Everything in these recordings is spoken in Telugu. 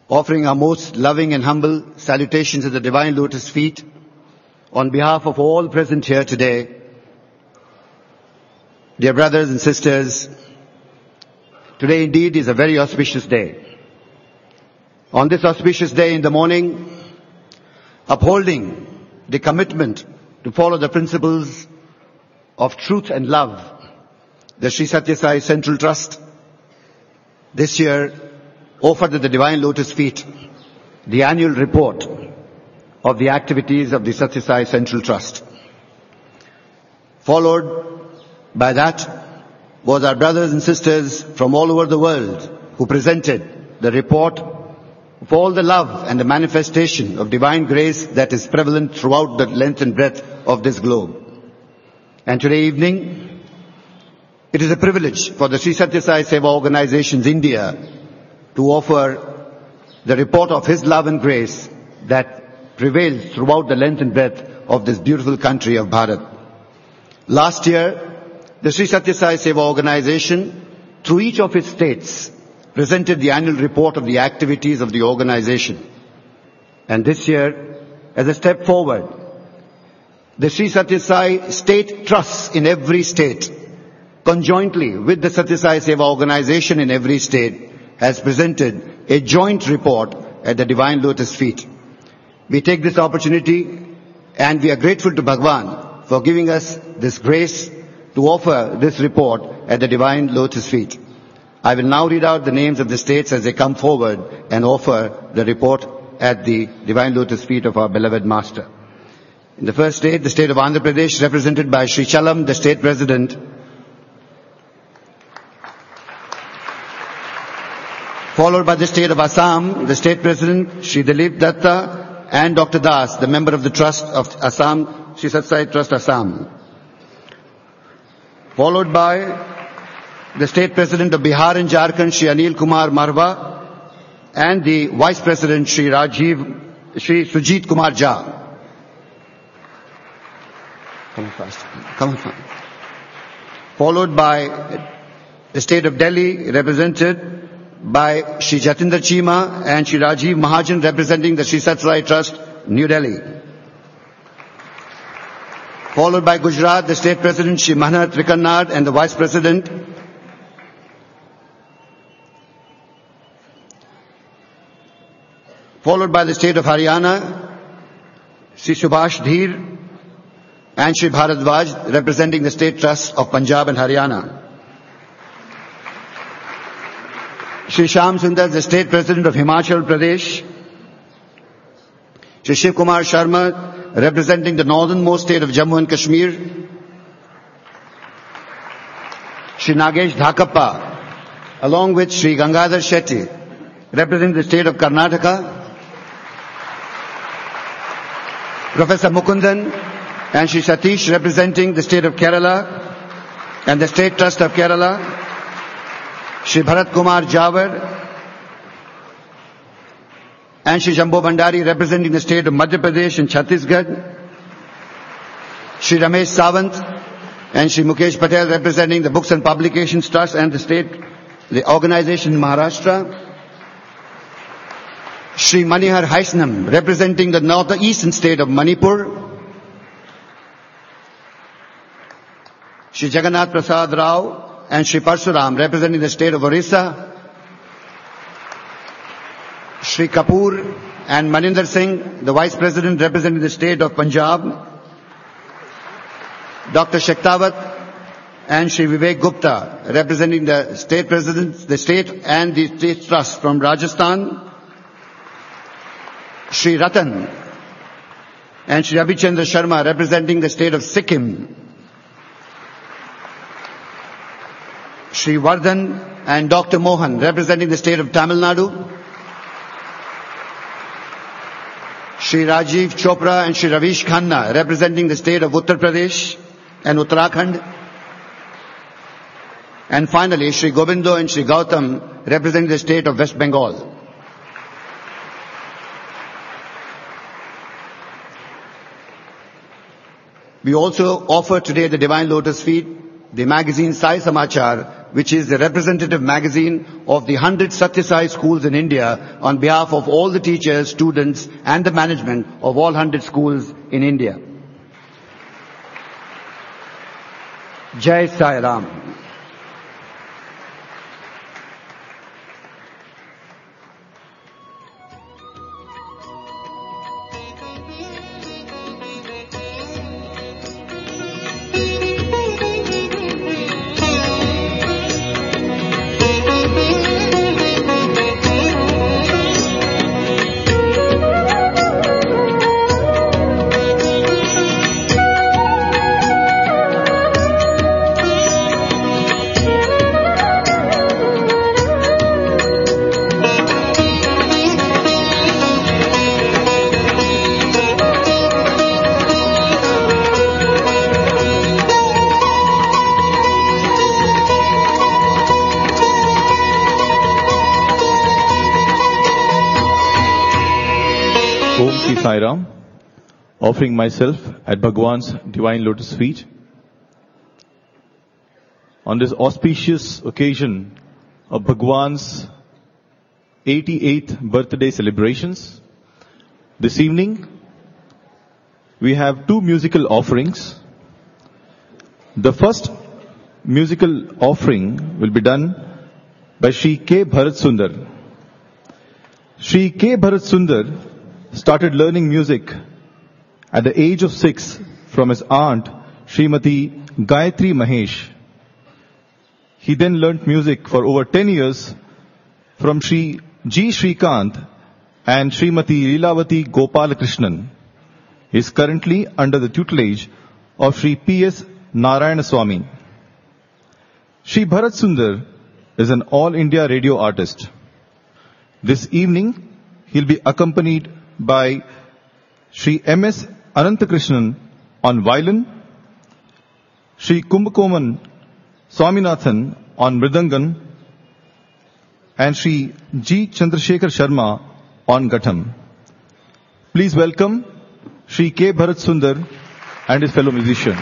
offering our most loving and humble salutations at the Divine Lotus feet on behalf of all present here today. Dear brothers and sisters, today indeed is a very auspicious day. On this auspicious day in the morning, upholding the commitment to follow the principles of truth and love, the Sri Satya Sai Central Trust this year offered at the Divine Lotus feet the annual report of the activities of the Satya Sai Central Trust. Followed by that was our brothers and sisters from all over the world who presented the report of all the love and the manifestation of divine grace that is prevalent throughout the length and breadth of this globe. And today evening, it is a privilege for the Sri Satya Sai Seva Organizations India to offer the report of His love and grace that prevails throughout the length and breadth of this beautiful country of Bharat. Last year, the Sri Satya Sai Seva Organization, through each of its states, presented the annual report of the activities of the organization. And this year, as a step forward, the Sri Satya Sai state trusts in every state, conjointly with the Satya Sai Seva Organization in every state, has presented a joint report at the Divine Lotus feet. We take this opportunity and we are grateful to Bhagwan for giving us this grace to offer this report at the Divine Lotus feet. I will now read out the names of the states as they come forward and offer the report at the Divine Lotus feet of our beloved Master. In the first state, the state of Andhra Pradesh, represented by Sri Chalam, the state president. Followed by the state of Assam, the state president, Sri Dilip Datta, and Dr. Das, the member of the trust of Assam, Sri Satya Sai Trust Assam. Followed by the state president of Bihar and Jharkhand, Sri Anil Kumar Marwa, and the vice president, Sri Sujit Kumar Jha. Come on fast. Followed by the state of Delhi, represented by Sri Jatinder Chima and Sri Rajiv Mahajan, representing the Sri Satya Sai Trust, New Delhi. Followed by Gujarat, the state president, Sri Manohar Trikanad, and the vice president, followed by the state of Haryana, Sri Subhash Dheer, and Sri Bharadwaj, representing the state trusts of Punjab and Haryana. Sri Shyam Sundar, the state president of Himachal Pradesh. Sri Shiv Kumar Sharma, representing the northernmost state of Jammu and Kashmir. Sri Nagesh Dhakappa, along with Sri Gangadhar Shetty, representing the state of Karnataka. Professor Mukundan and Sri Satish, representing the state of Kerala and the state trust of Kerala. Sri Bharat Kumar Jawar and Sri Jambho Bhandari, representing the state of Madhya Pradesh and Chhattisgarh. Sri Ramesh Sawant and Sri Mukesh Patel, representing the Books and Publications Trust and the organization in Maharashtra. Sri Manihar Haisnam, representing the northeastern state of Manipur. Sri Jagannath Prasad Rao and Sri Parsuram, representing the state of Orissa. Sri Kapoor and Maninder Singh, the vice president, representing the state of Punjab. Dr. Shektawat and Sri Vivek Gupta, representing the state president, the state and the state trust from Rajasthan. Sri Ratan and Sri Abhichandra Sharma, representing the state of Sikkim. Sri Vardhan and Dr. Mohan, representing the state of Tamil Nadu. Sri Rajiv Chopra and Sri Ravish Khanna, representing the state of Uttar Pradesh and Uttarakhand. And finally, Sri Gobindo and Sri Gautam, representing the state of West Bengal. We also offer today at the Divine Lotus feet the magazine Sai Samachar, which is the representative magazine of the 100 Satya Sai schools in India, on behalf of all the teachers, students and the management of all 100 schools in India. Jai Sai Ram. Sai Ram, offering myself at Bhagwan's divine lotus feet. On this auspicious occasion of Bhagwan's 88th birthday celebrations, this evening we have two musical offerings. The first musical offering will be done by Shri K. Bharat Sundar. Shri K. Bharat Sundar started learning music at the age of 6 from his aunt, Srimati Gayatri Mahesh. He then learnt music for over 10 years from Shri G. Shrikant and Srimati Leelavati Gopalakrishnan. He is currently under the tutelage of Shri P.S. Narayana Swami. Shri Bharat Sundar is an all India radio artist. This evening, he'll be accompanied by Shri M.S. Anantakrishnan on violin, Shri Kumbakoman Swaminathan on mridangan, and Shri G. Chandrasekhar Sharma on ghatam. Please welcome Shri K. Bharat Sundar and his fellow musicians.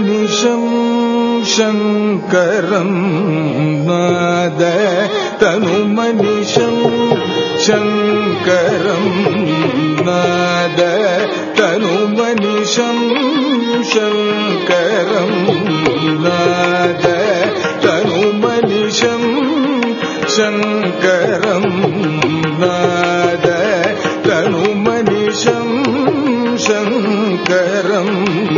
तनुमनिशं शङ्करं नाद तनुमनिशं शङ्करं नाद तनुमनिशं शङ्करं नाद तनुमनिशं शङ्करं नाद तनुमनिशं शङ्करं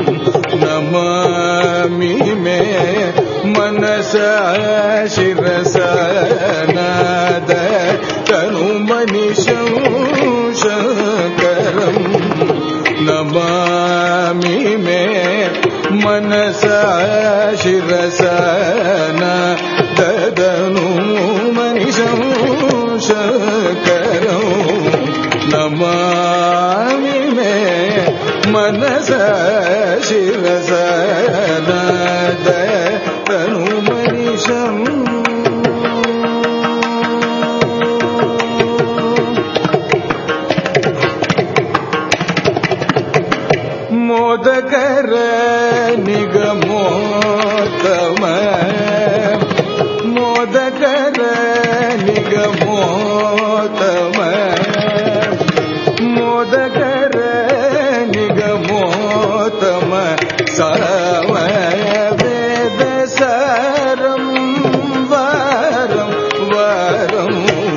नमामि मे मनसा शिरसा नाद तनुमनिशं शङ्करं नमामि मे मनसा शिरसा नाद तनुमनिशं शङ्करं नमामि मे मनसा शिरसा नाद तनुमनिशं मोदकर निगमोत्तम मोदकर निगमोत्तम मोदकर निगमोत्तम सामवेद सारं वारं वारं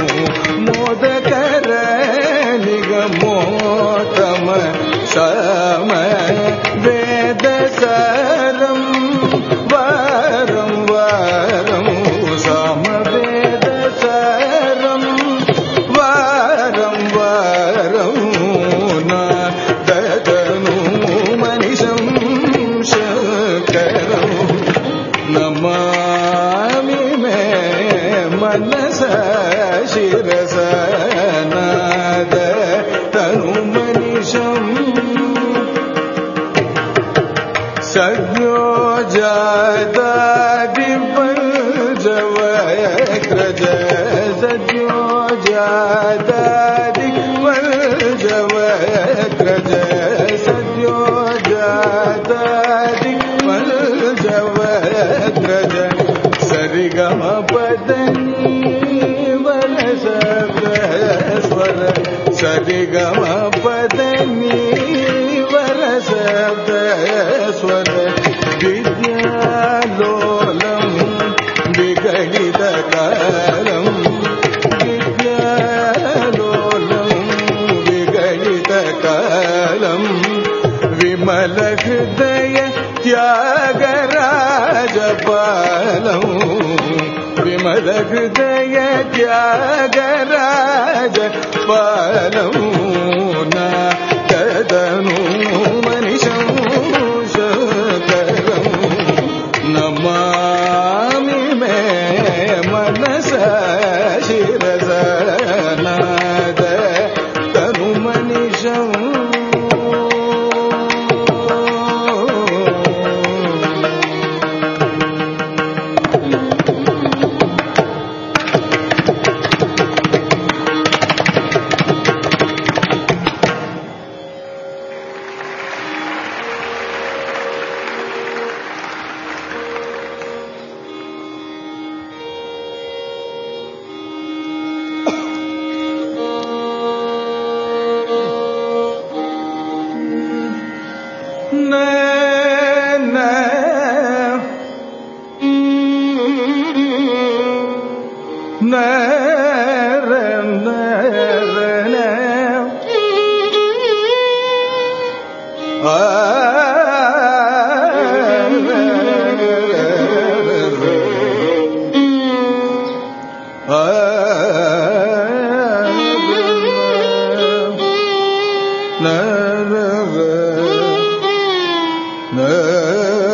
मोदकर निगमोत्तम सामवेद सारं वारं वारं सामवेद सारं वारं वारं तनुमनिशं शङ्करं नमामि मे मनसा शिरसा नाद तनुमनिशं सद्यो जातादिपञ्चवक्त्रज सद्यो जातादिपञ्चवक्त्रज सद्यो जातादिपञ्चवक्त्रज सरिगमपदनी वरसप्तस्वर सरिगमपदनी वरसप्तस्वर विद्यालोलं विगलितकालं विद्यालोलं विगलितकालं विमलहृदय त्यागराजपालं विमलहृदय त्यागराजपालं नाद तनुमनिशं शङ्करं नमामि मे मनसा शिरसा नाद तनुमनिशं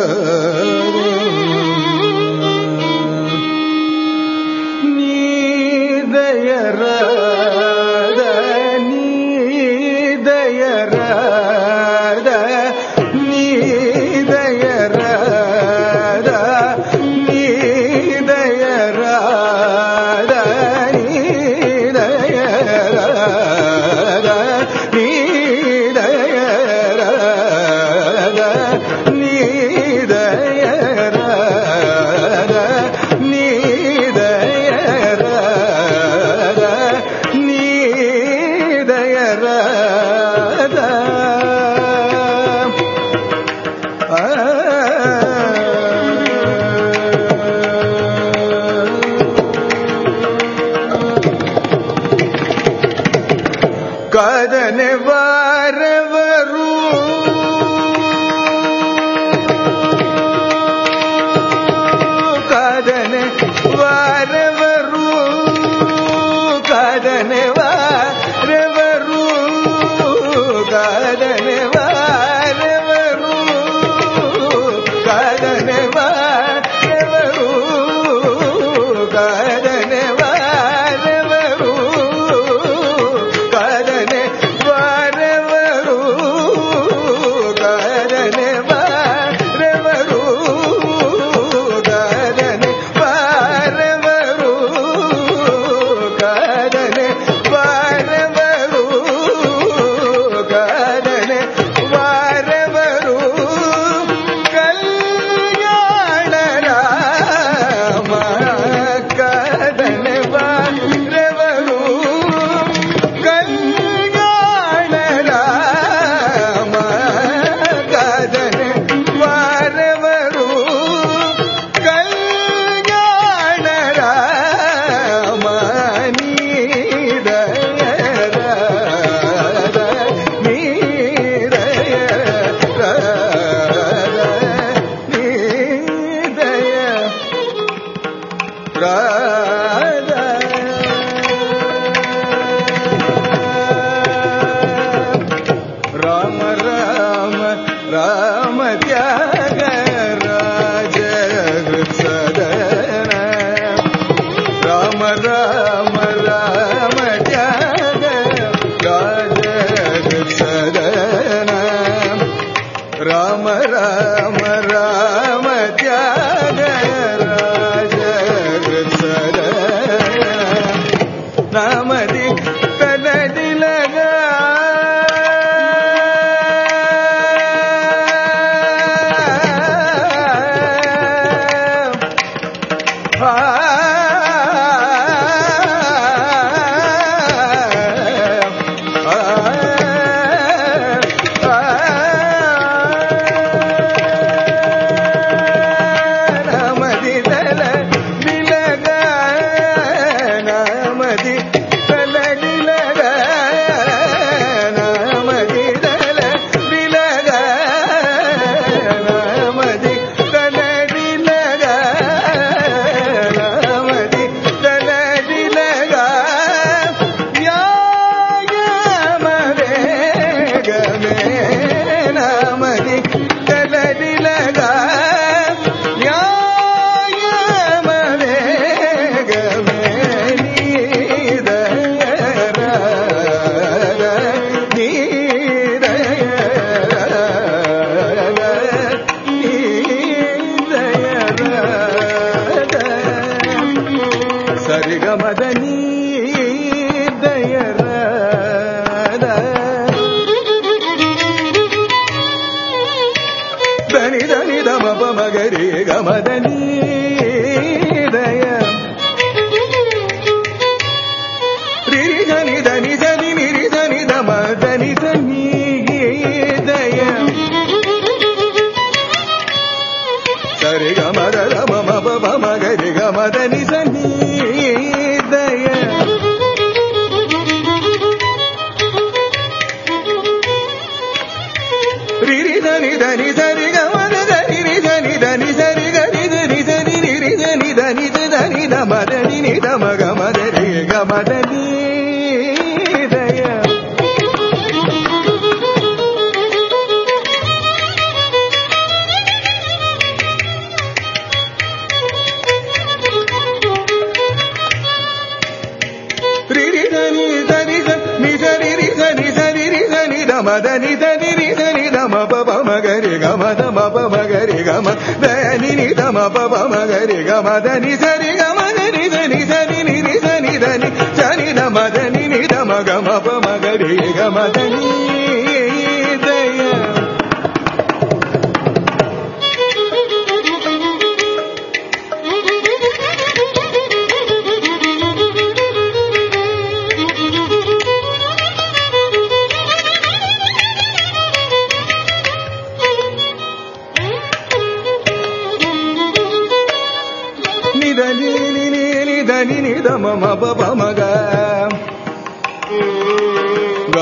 నీ ಕಾದನೆ ವಾರವರು ಕಾದನೆ ವಾರವರು ಕಾದನೆ ವಾರವರು ಕಾದನೆ ವಾರವರು ಕಾದನೆ ವಾರವರು ಕಾದನೆ ವಾರವರು ಕಾದನೆ ವಾರವರು ಕಾದನೆ ವಾರವರು ಕಾದನೆ ವಾರವರು ಕಾದನೆ ವಾರವರು ಕಾದನೆ ವಾರವರು ಕಲ್ಯಾಣ ರಾಮ ಕಾದನೆ ವಾರವರು ಕಲ್ಯಾಣ ರಾಮ ಕಾದನೆ ವಾರವರು ಕಲ್ಯಾಣ ರಾಮ ನೀದಯ ನೀದಯ ನೀದಯ ರಾಮ ರಾಮ ರಾಮ ತ್ಯಾಗ ರಾಜ ಸದನ ರಾಮ ರಾಮ ರಾಮ ತ್ಯಾಗ ರಾಜ ಸದನ ರಾಮ ರಾಮ ರಾಮ ತ್ಯಾಗ ರಾಜ ಸದನ ನಾಮದಿ ತನದಿಲಗ ನಾಮದಿ ತಲ ದಿಲಗ ನಾಮದಿ ತಲ ದಿಲಗ ನಾಮದಿ ತಲ ದಿಲಗ ನಾಮದಿ ತಲ ದಿಲಗ ನಾಮದಿ ತಲ ದಿಲಗ ಯಾಯಮರೇಗಮೇ ನಾಮದಿ ತಲ ದಿಲಗ ಯಾಯಮರೇಗಮೇ ನೀದಯ ರಾಗ ನೀದಯ ರಾಗ ನೀದಯ ರಾಗ ಸರಿಗಮದ ನೀದಯ ರಾಗ ಧನಿ ಧನಿ ಧಮ ಮಗರಿ ಗಮದ ನೀದಯ ರಿರಿ ಧನಿ ಧನಿ ಧನಿ ನಿರಿ ಧನಿ ಧಮ ಧನಿ ಧನಿ ದಯ ಸರಿ ಗಮದ ರಮ ಮಪ ಮಗರಿ ಗಮದ ನಿ ಧನಿ ದಯ ರಿರಿ ಧನಿ ಧನಿ ಸರಿ ಗಮದ ಧನಿ ನಿ ಧನಿ ಧನಿ ಸರಿ ಗರಿ ಧನಿ ಸರಿ ನಿರಿ ಧನಿ ಧನಿ ಧನಿ ಧಮ ಧನಿ ನಿ ಧಮ ಗಮದ ರಿ ಗಮದ ನೀ ದಯ ರಿರಿ ಧನಿ ಧನಿ ನಿ ಸರಿ ರಿ ಧನಿ ಸರಿ ರಿ ಧನಿ ಧಮ ಧನಿ ಧನಿ ರಿ ಧನಿ ಧಮ ಪಪ ಮಗರಿ ಗಮ ಧಮ ಪ ಮಗರಿ ಗಮ ಧನಿ ನಿ ಧಮ ಪಪ ಮಗರಿ ಗಮ ಧನಿ ಸರಿ ಗಮ ಧನಿ ಧನಿ ಸರಿ ನಿ ರಿ ಧನಿ ಧನಿ ಸರಿ ಧಮ ಧನಿ ನಿ ಧಮ ಗಮ ಪ ಮಗರಿ ಗಮ ಧನಿ ದಯ ನಿ ನಿ ದ ಮ ಪ ಮ ಗ ಗ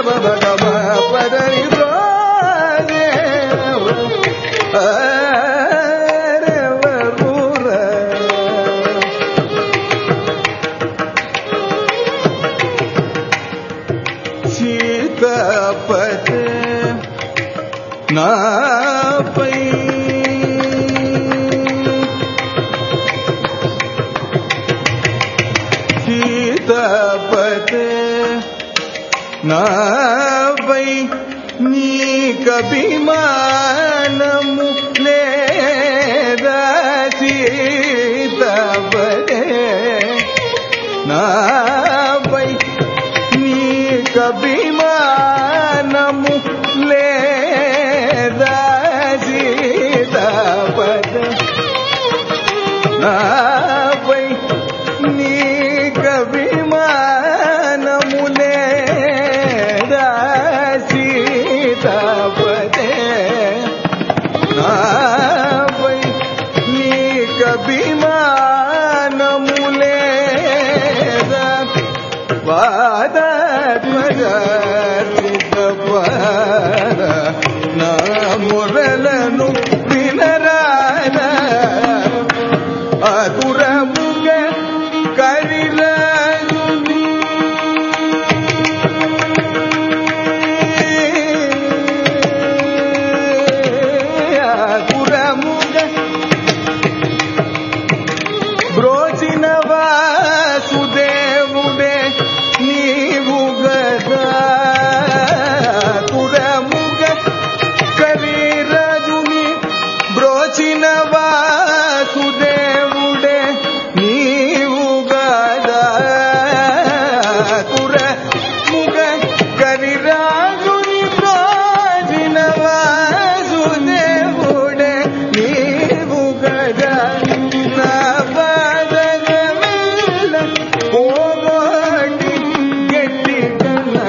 నాపై నీకభిమానము లేదా సీతపదే నాపై నీకభిమానము లేదా సీతపదే నాపై నీకభిమానము లేదా సీతపదే నాపై నీకభిమానము లేదా పాదధ్వజార్చితపాద నా మురలను వినరాద అతురముగ కరిరాజుని అతురముగ బ్రోచిన వాసుదేవుడే నీవు గదా అతురముగ కరిరాజుని బ్రోచిన వాసుదేవుడే నీవు గదా తురముగ కరిరాజుని బ్రోచిన వాసుదేవుడే నీవు గదా నా పాదగమెల్ల పోగొట్టి గట్టిగనా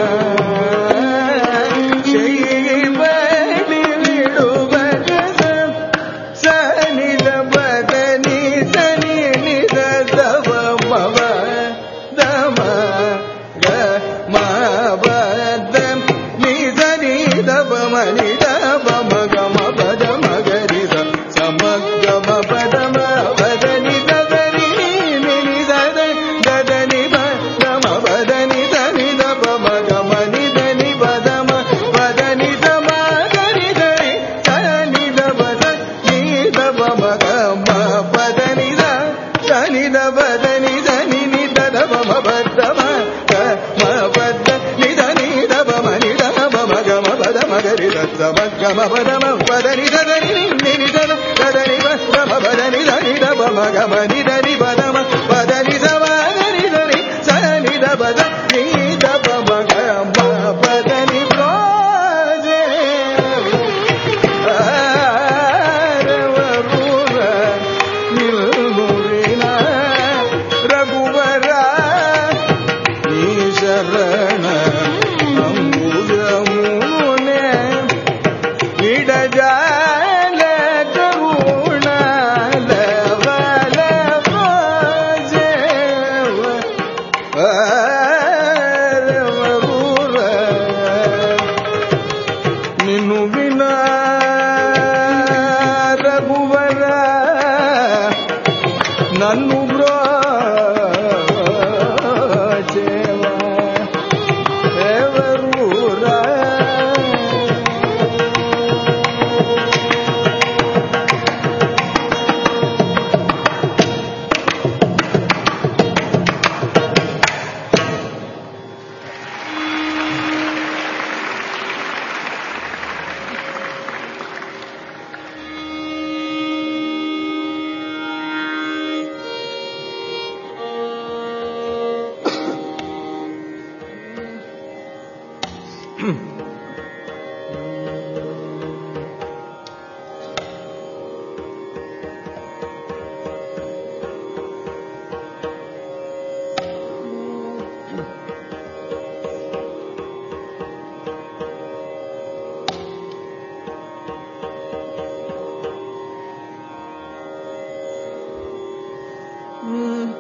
చెయ్యబడి విడువగద సనిద బదని సని నిద దవ మవ దమ గ మ బద నిద నిద బమని దవ మగ మ పద మగరి ద సమగ మ పద మ పద నిద గరి నిద దద నిద మ పద నిద నిద బమగ మ నిద ని పద మ పద నిద మ గరి గరి సనిద బద నిద బమగ మ పద నిద సనిద బద నిద ని నిద దవ మ పద మ మ పద నిద నిద బమ నిద బమగ మ పద మగరి ద సమగ మ పద మ పద నిద గరి ని నిద దద ని పద మ పద నిద నిద బమగ మ నిద ని పద మ పద నిద మ గరి గరి సనిద బద నిద బమగ మ పద ని బ్రోజే రఘువర నిల్మురిన రఘువర నీ శరణ అంబుజమునే విడజాల కరుణాల వల భోజేవ రఘువర నిన్ను వినా రఘువర నన్ను బ్రోచేవా ఎవరూరా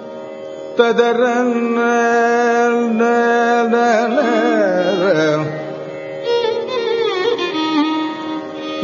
తదరన్న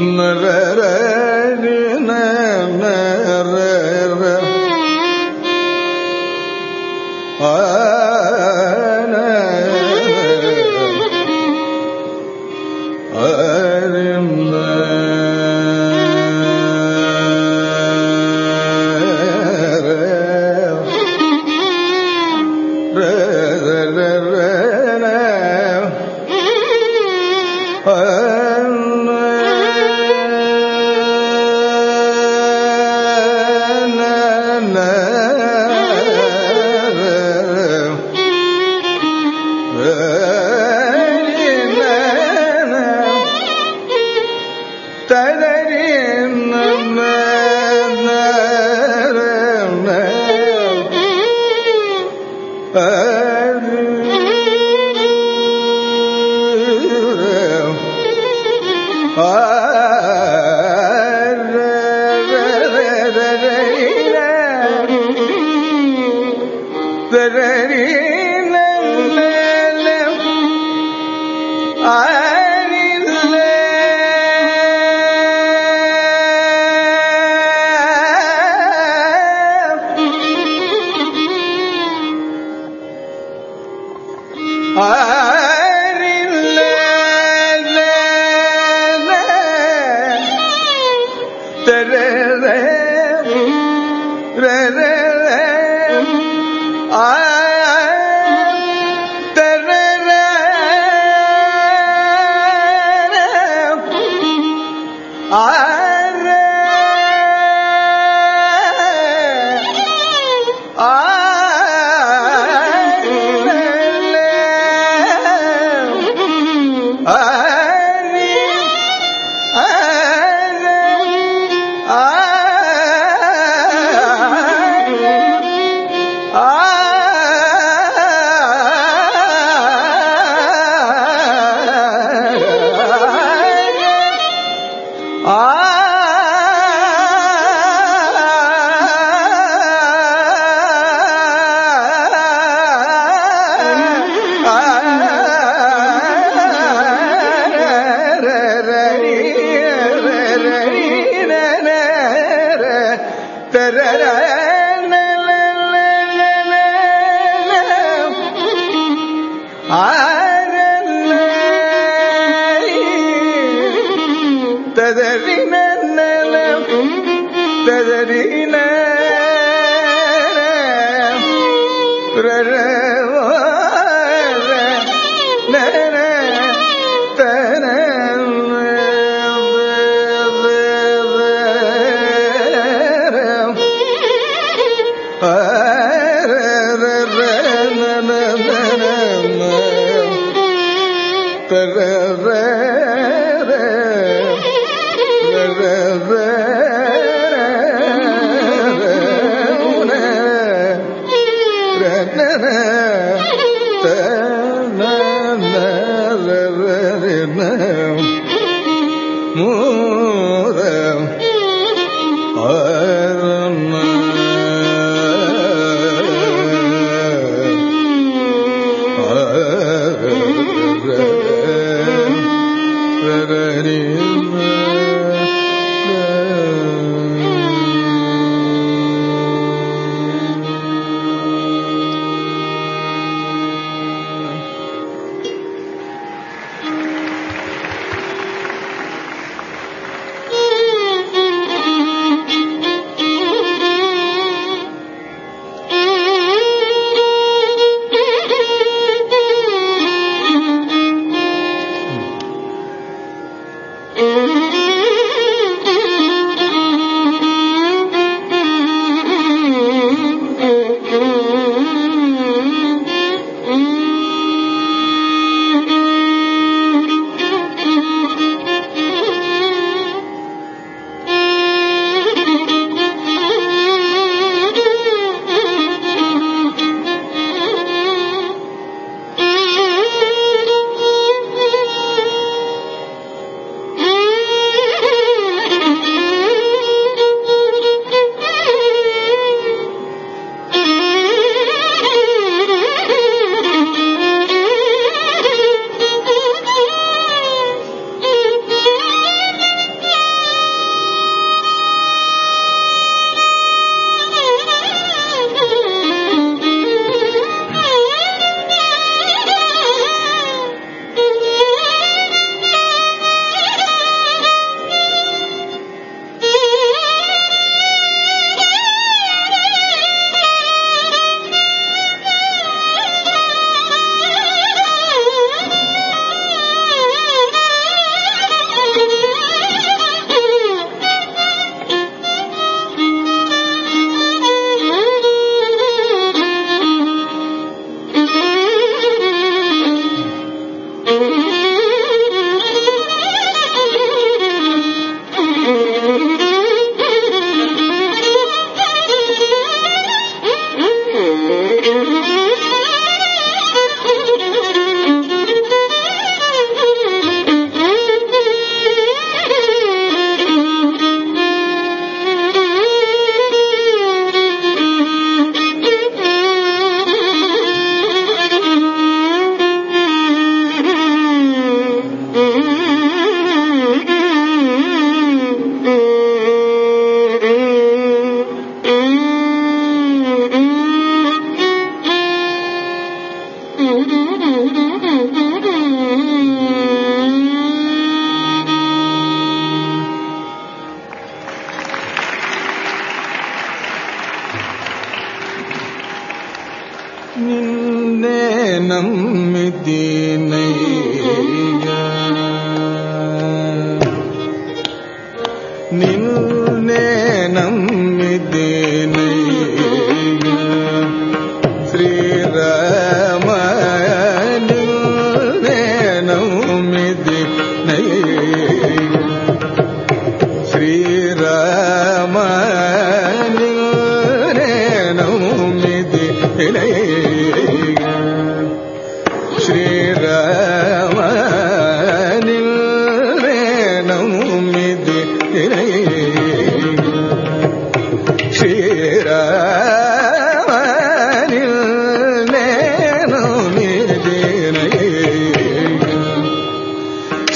Hare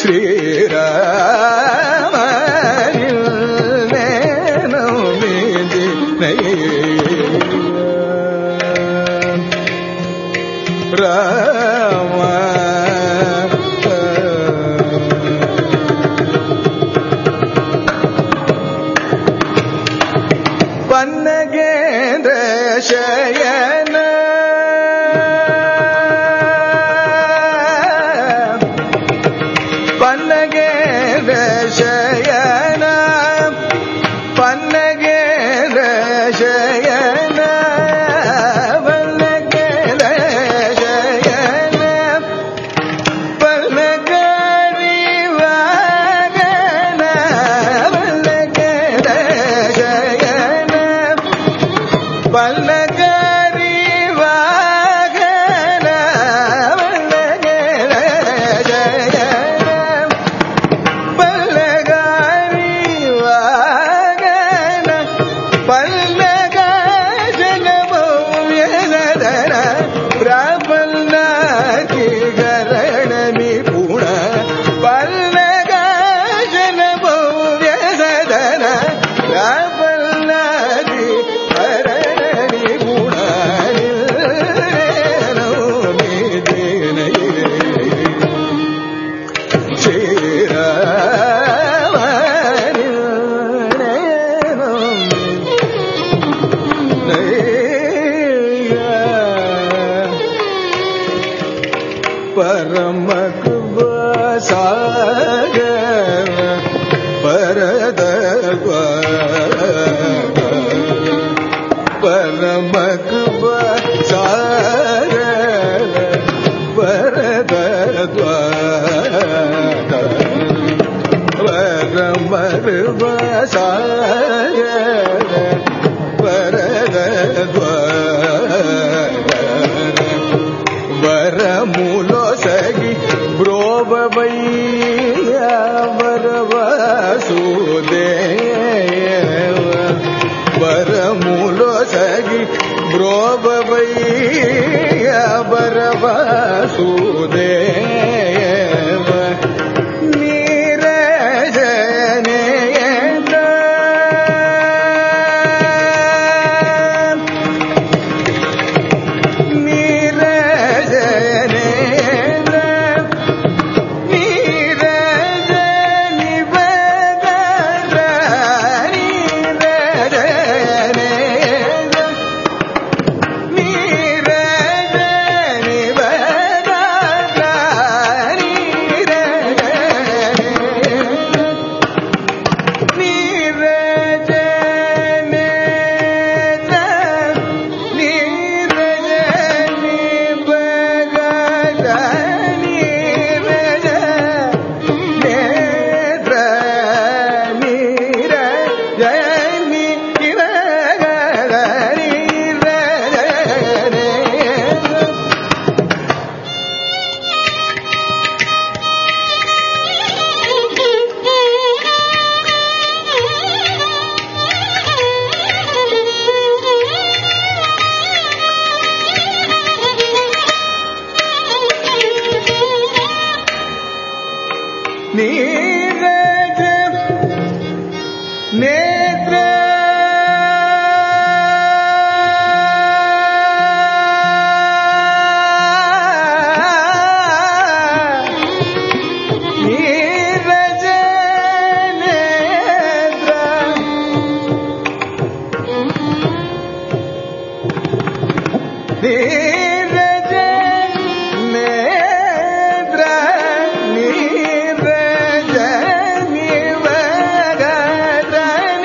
Ni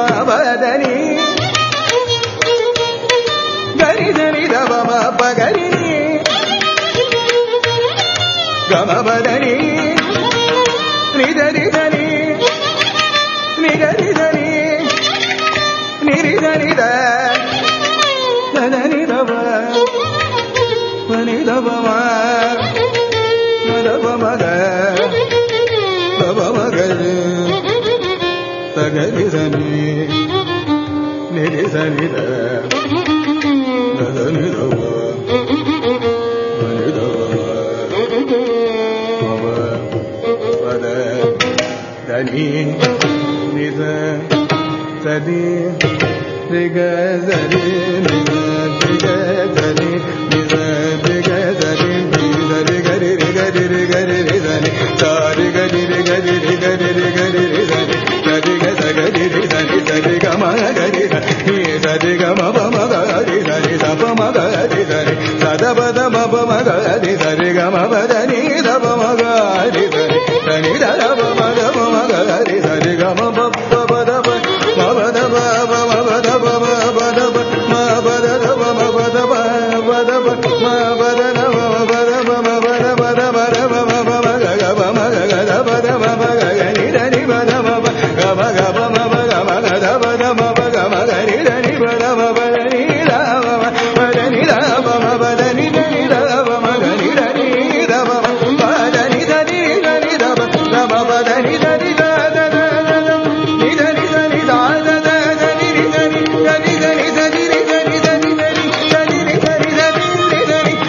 బదని గరి దని దమ పగరి గమ బదని నిదరి దని నిగరి దని నిరి దని దని దమ పని దమ దమ మగ దమ మగరి సగరి దని నిరి దని దని దమ పని దమ పద దని నిజ సది రిగ సరి నిజ రిగ సరి నిజ రిగ సరి నిజ రిగరి రిగరి రిగరి రిజని సారి గరి రిగరి రిగరి రిగరి రిజని సరి గ సగరి రిజని సరి గ మ గరి ని సరి గ మ ప మ గరి సరి స ప మ గరి సరి సద పద మ ప మ గరి సరి గ మ పద ని ద ప మ గరి సరి సని ద ద ప మ గ ప మ గరి సరి గ మ ప ప పద ప మ పద ప ప మ పద ప మ పద ప మ పద ద ప మ పద ప పద ప మ పద న మ పద ప మ పద పద పద ప మ ప మ గ గ ప మ గ గ ద పద మ ప గ గ ని ద ని పద మ ప గ మ గ ప మ ప గ మ గ ద పద మ ప గ మ గ ని ద ని పద మ పద ని ద మ పద ని ద ప మ పద ని ద ని ద ప మ గ ని ద ని ద ప మ పద ని ద ని ద ని ద ప ద మ పద ని ద ని ద ద ద ని ద ని ద ని ద ద ద ద ని ని ద ని ద ని ద ని ద ని ద ని ద ని ద ని ద ని ద ని ద ని ద ని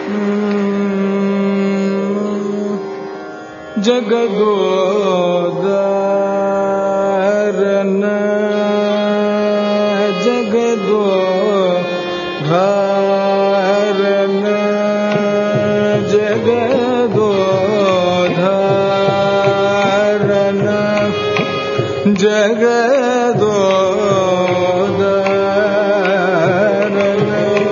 ಜಗದೋದಾರನ ಜಗದೋಧಾರನ ಜಗದೋಧಾರನ ಜಗದೋದಾರನ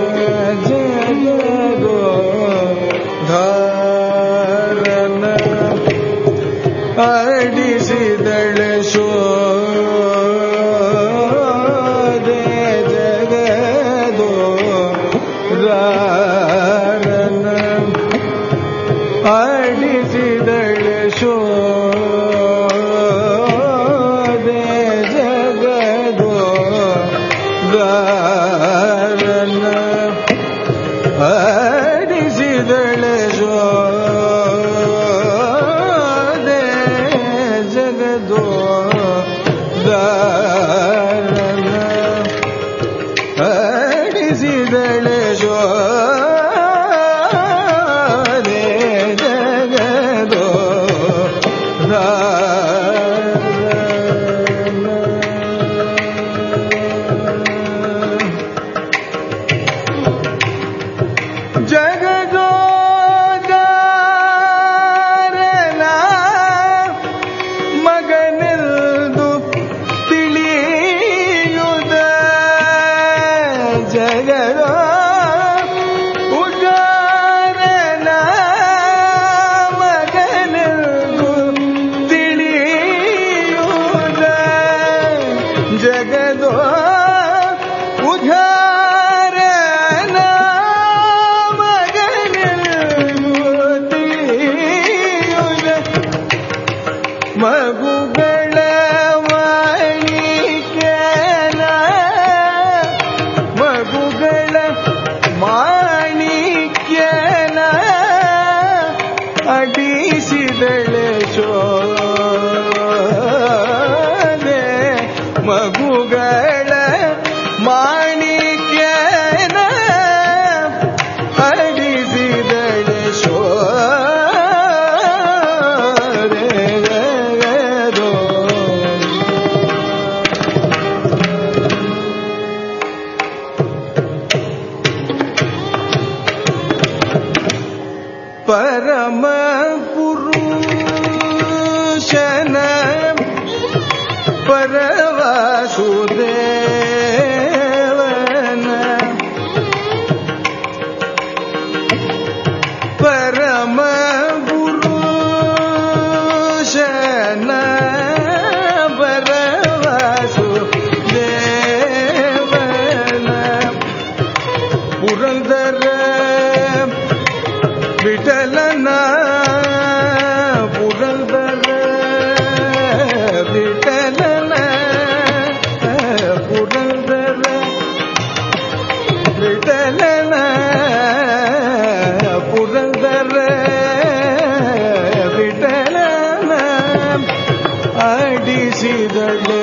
ಜಗದೋಧಾರನ ಆಡಿಸಿದಳೆ ಶೋದೆ ಜಗದೋದಾರನ ಆಡಿಸಿದಳೆ ಶೋದೆ ಜಗದೋದಾರನ ಆಡಿಸಿದಳೆ ಶೋದೆ ಜಗದೋದಾರನ ಆಡಿಸಿದಳೆ ಶೋದೆ ಜಗದೋದಾರನ ಮಗನೆಂದು ತಿಳಿಯುದ ಜಗದೋ ಉದಾರನ ಮಗನೆಂದು ತಿಳಿಯುದ ಜಗದೋ ಉದಾರನ ಮಗನೆಂದು ತಿಳಿಯುದ ಮಗುಗಳ ಮಾಣಿಕ್ಯನ ಮಗುಗಳ ಮಾಣಿಕ್ಯನ ಅಡಿಸಿದಳೆ ಶೋದೆ ಮಗುಗಳ ಮಾಣಿಕ್ಯನ ಅಡಿಸಿದಳೆ ಶೋದೆ ಪರಮ ಪುರುಷನ ಪರವಾಸುದೇವನ ಪರಮ ಪುರುಷನ ಪರವಾಸುದೇವನ ಪುರಂದರ ವಿಠಲನ ಪುರಂದರ ವಿಠಲನ ಪುರಂದರ ವಿಠಲನ ಪುರಂದರ ವಿಠಲನ ಆಡಿಸಿದಳೆ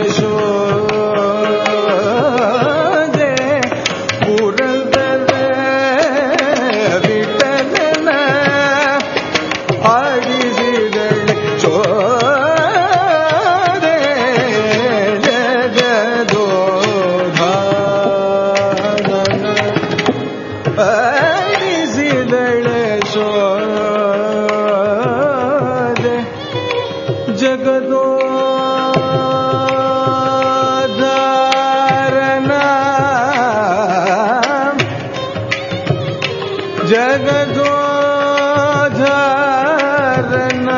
ಶೋದೆ ಪುರಂದರ ವಿಠಲನ ಆಡಿಸಿದಳೆ ಶೋದೆ ಜಗದೋಧಾರನ ಆಡಿಸಿದಳೆ ಶೋದೆ ಜಗದೋಧಾರನ ಜಗದೋಧಾರನ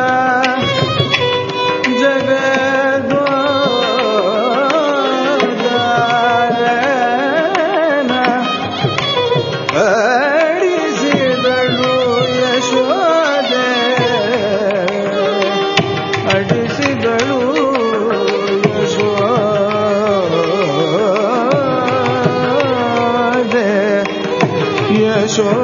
ಜಗದೋಧಾರನ ಅಡಿಸಿದಳು Yashode ಅಡಿಸಿದಳು Yashode Yashode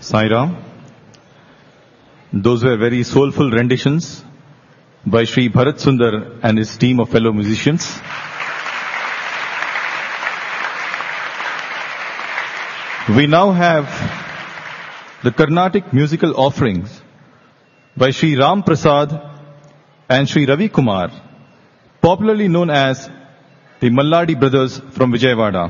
Sai Ram. Those were very soulful renditions by Sri Bharat Sundar and his team of fellow musicians. We now have the Carnatic musical offerings by Sri Ram Prasad and Sri Ravi Kumar, popularly known as the Malladi brothers from Vijayawada.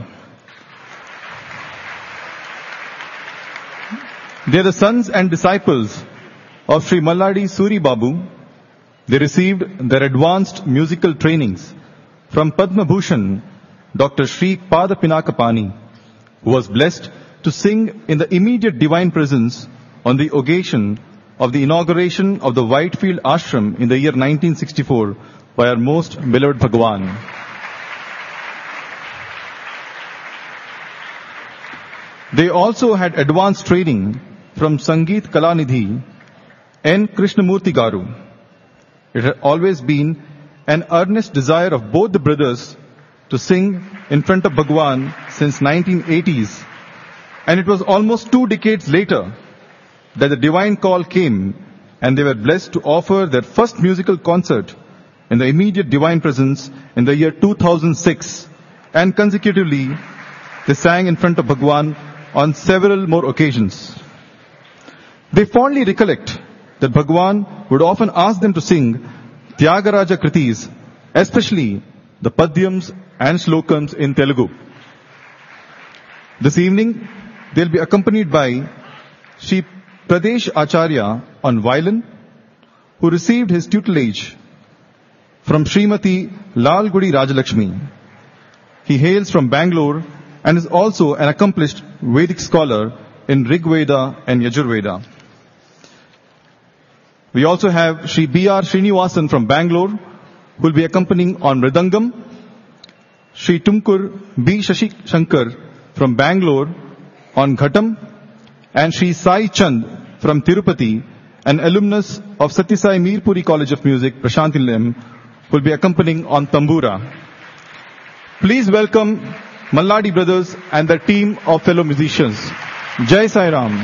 They are the sons and disciples of Sri Malladi Suri Babu. They received their advanced musical trainings from Padma Bhushan Dr. Sri Pada Pinakapani, who was blessed to sing in the immediate divine presence on the occasion of the inauguration of the Whitefield Ashram in the year 1964 by our most beloved Bhagwan. They also had advanced training from Sangeet Kalanidhi N. Krishnamurti Garu. It had always been an earnest desire of both the brothers to sing in front of Bhagwan since 1980s, and it was almost 2 decades later that the divine call came and they were blessed to offer their first musical concert in the immediate divine presence in the year 2006, and consecutively they sang in front of Bhagwan on several more occasions. They fondly recollect that Bhagwan would often ask them to sing Tyagaraja Kritis, especially the Padyams and Slokams in Telugu. This evening, they'll be accompanied by Sri Pradesh Acharya on violin, who received his tutelage from Srimati Lalgudi Rajalakshmi. He hails from Bangalore and is also an accomplished Vedic scholar in Rig Veda and Yajur Veda. We also have Sri B.R. Srinivasan from Bangalore, who will be accompanying on Mridangam, Sri Tumkur B. Shashi Shankar from Bangalore on Ghatam, and Sri Sai Chand from Tirupati, an alumnus of Satyasai Mirpuri College of Music, Prashantilayam, who will be accompanying on Tambura. Please welcome Malladi brothers and their team of fellow musicians. Jai Sai Ram.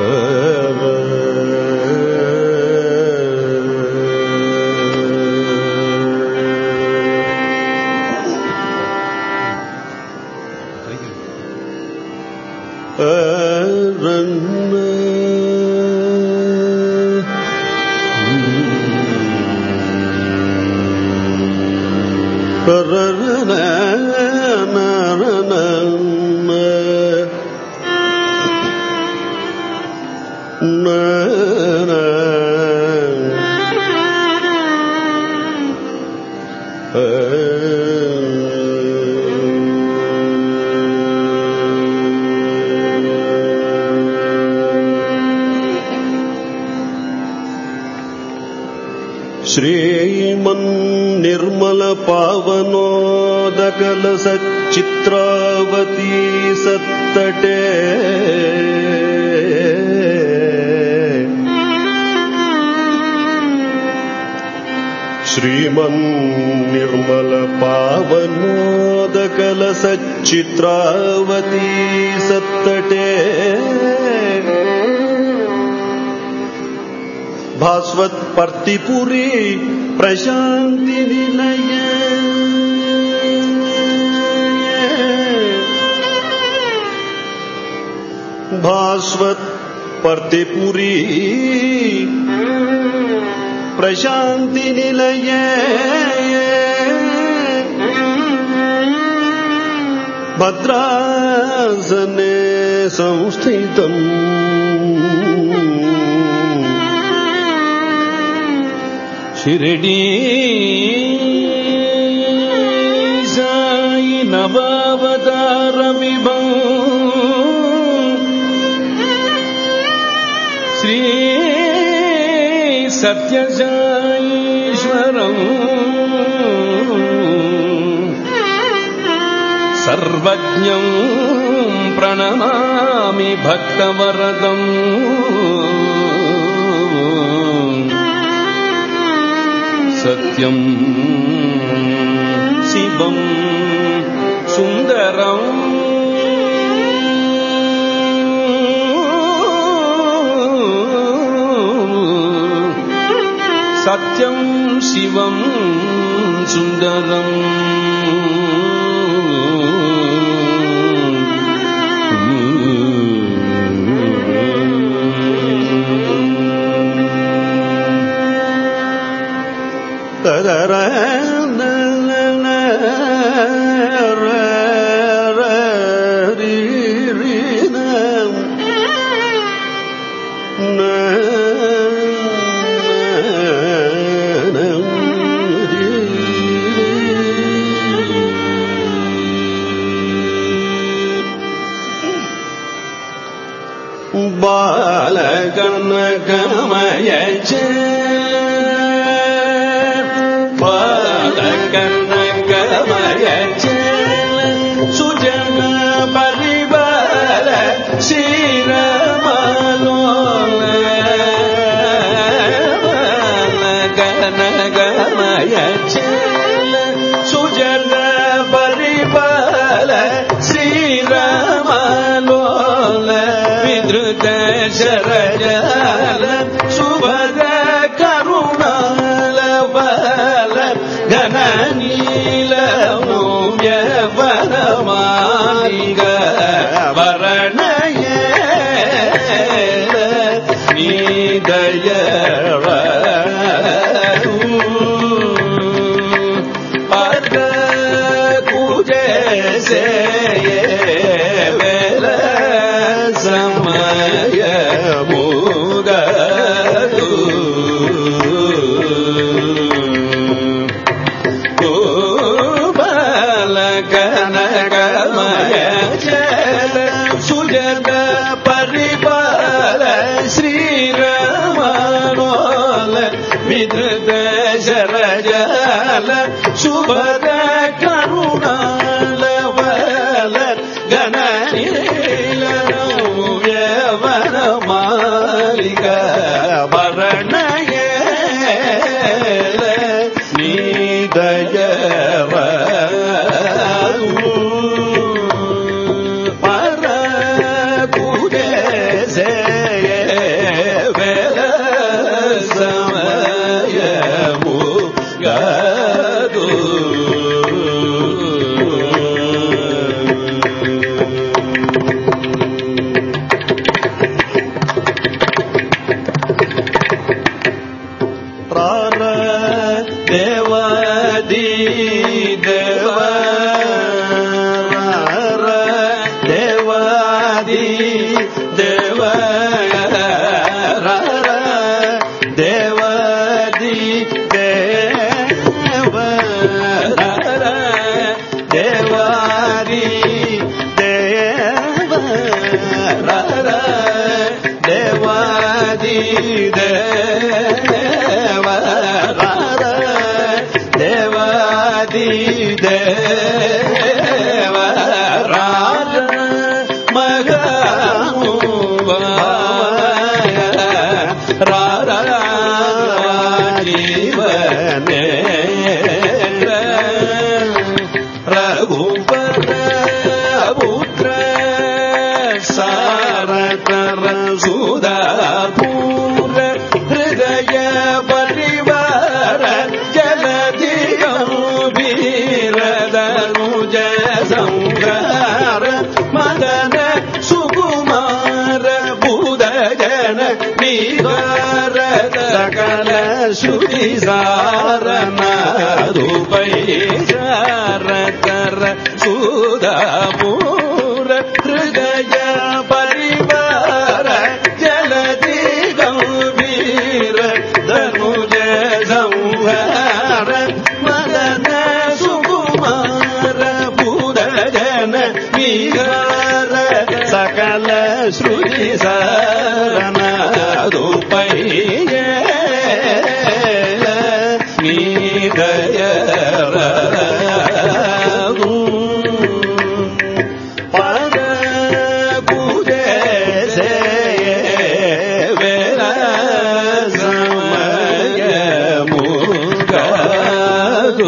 निर्मल पावनोदकल सच्चित्रावती सत्तटे श्रीमन् निर्मल पावनोदकल सच्चित्रावती सत्तटे भास्वत पर्तिपुरी प्रशांति निलय भास्वत पर्तिपुरी प्रशांति निलय भद्रासने संस्थितम् शिरडी साई नवावतार विभव श्री सत्य साईश्वरम् सर्वज्ञं प्रणमामि भक्तवरदम् सत्यं शिवं सुंदरं सत्यं शिवं सुंदरं बालकनकमय बालकनकमय सुजन परिवार श्रीरामलोल बालकनकमय सुजन परिवार श्रीरामलोल विधृत शरजाल सुभद करुणाल बल घननील व्यवरमालिग वरणये निदय पद पूजे से समय मुगदु बालकनकमय सुजन परिवार श्रीरामलोल विधृत शरजाल सुभद करुणाल बल घननील व्यवरमालिग वरणये निदय पर पूजे से దేవాది దేవరార మగమువా రారా జీవనే రఘుపర పుత్ర సారతర సుధాపూర హృదయ పరివార జలధిగంభీరదనుజ సంహార మదన సుకుమార బుధజన నివార సకల శృతి సారనాదుపై శారతర సుధాపూర హృదయ పరివార జలధి గంభీర ధనుజ సంహార మదన సుకుమార బుధజన విహార సకల శృతి సారనాదుపై నీదయ పద పూజే వేల సమయముగదు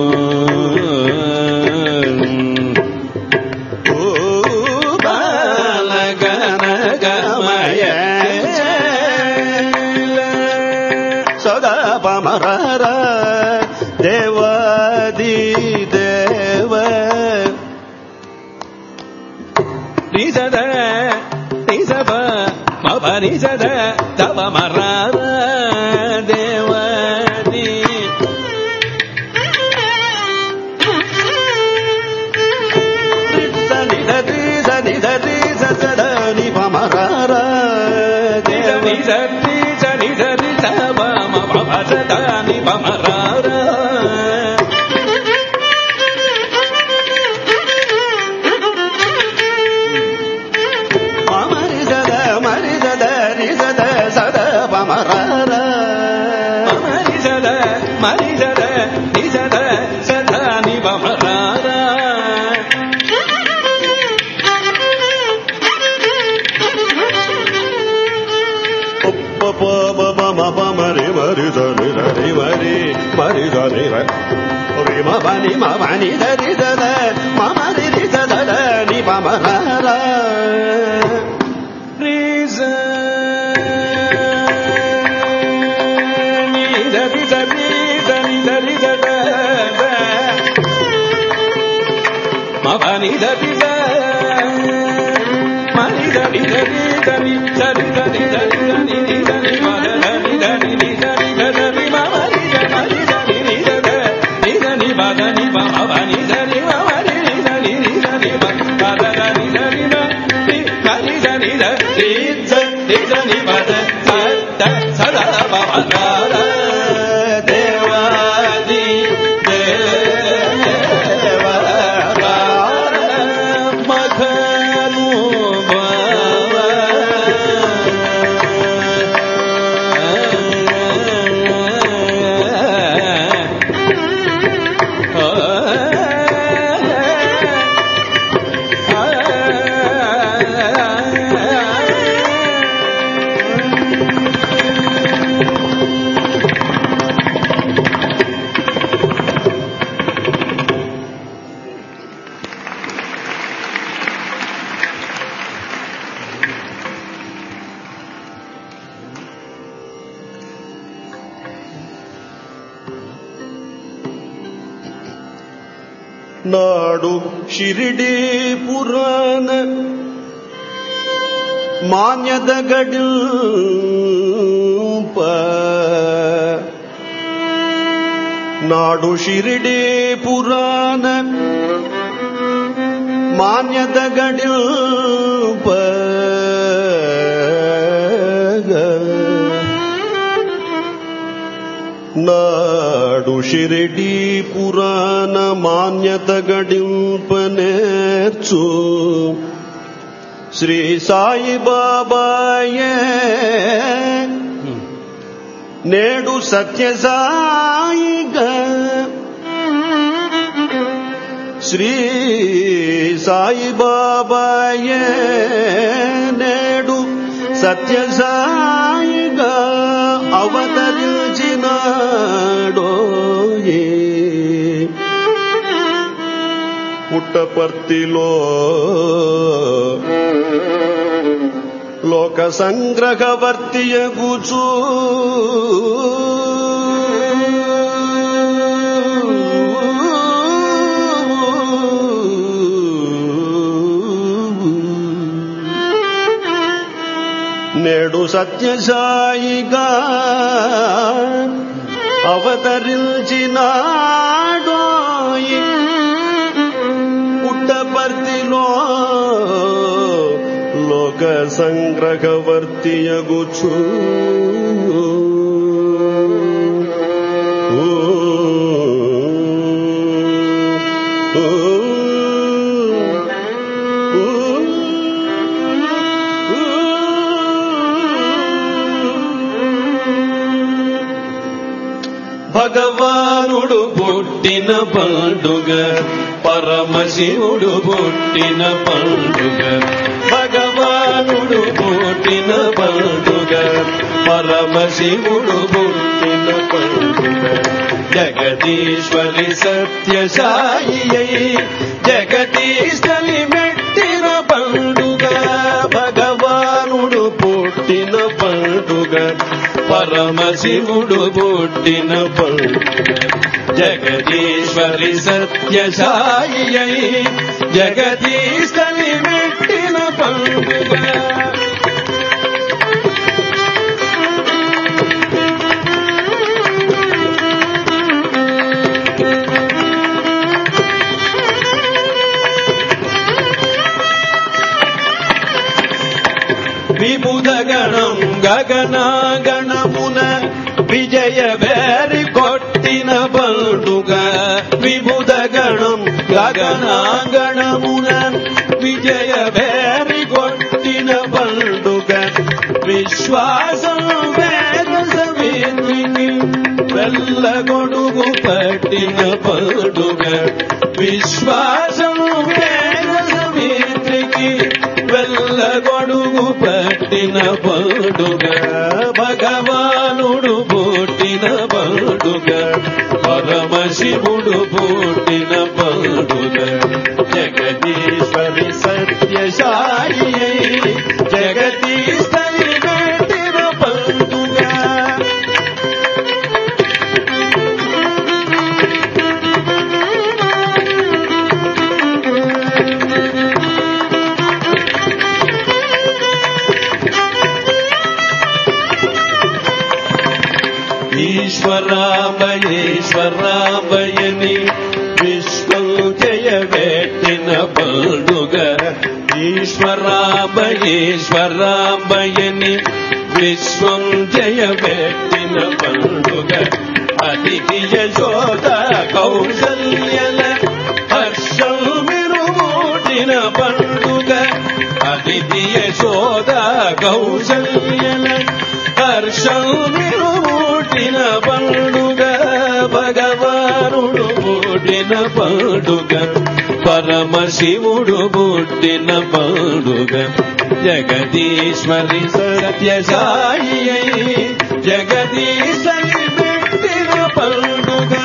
బాలగనగమయ సదా పమర దేవాది దేవ నిజద నిజబ మబ నిజద తవ మరార దేవాది సనిధి సనిధి సదని పమరార దేవి సని సనిధి తవ మబ సదని పమరార మరిజద నిజద సదాని బమరార మరి మరి ధరి ధరి మరి మరి ధరి రి మని మని ధరి దద మరి రి దద ని బమరార రిజ మని ధరి మని ధరి ధరి ధరి ధరి ధరి ధరి ధరి ధరి మని ధరి ధరి ధరి మని ధరి ధరి ధరి ధరి మని మని ధరి మని ధరి ధరి మని ధరి మని ధరి ధరి ధరి మద సదా భవనార దేవాది నాడు షిరిడి పురాణ మాన్యద గడిల్ప నాడు షిరిడి పురాణ మాన్యద గడిల్ప నాడు షిరిడి పురాణ మాన్యత గడింపనేర్చు శ్రీ సాయి బాబాయే నేడు సత్యసాయిగా శ్రీ సాయిబాబాయే నేడు సత్యసాయిగా అవతరించినాడోయే పుట్టపర్తిలో లోక సంగ్రహవర్తియగుచు నేడు సత్యసాయిగా అవతరించినాడోయి పుట్టపర్తిలో లోక సంగ్రహవర్తియగుచు భగవానుడు పుట్టిన పండుగ పరమశివుడు పుట్టిన పండుగ భగవానుడు పుట్టిన పండుగ పరమశివుడు పుట్టిన పండుగ జగదీశ్వరి సత్యసాయి జగదీశ్వరి మెట్టిన పండుగ భగవానుడు పుట్టిన పండుగ పరమశివుడు పుట్టిన పండుగ జగదీశ్వరి సత్యసాయి జగదీశ్వరి మెట్టిన పండుగ విబుధగణం గగనాగణమున విజయ వేరి కొట్టిన పండుగ విబుధగణం గగనాగణమున విజయ వేరి కొట్టిన పండుగ విశ్వాసం వేద సమితికి వెళ్ళగొడుగు పట్టిన పండుగ విశ్వాసం వేద సమితికి వెళ్ళగొడుగు పట్టిన పండుగ భగవానుడు పుట్టిన పండుగ పరమశివుడు పుట్టిన పండుగ జగదీశ్వరి సత్యసాయి జగదీశ్వరి పెట్టిన పండుగ ఈశ్వరాభయేశ్వరాభయని విశ్వం జయవేట్టిన పండుగ ఈశ్వరాభయేశ్వరాభయని విశ్వం జయవేట్టిన పండుగ అతిథి యశోద కౌసల్యల హర్షం విరుమూటిన పండుగ అతిథి యశోద కౌసల్యల హర్షం విరుమూటిన పండుగ భగవానుడు పుట్టిన పండుగ పరమశివుడు పుట్టిన పండుగ జగదీశ్వరి సత్యసాయి జగదీశ్వరి పెట్టిన పండుగ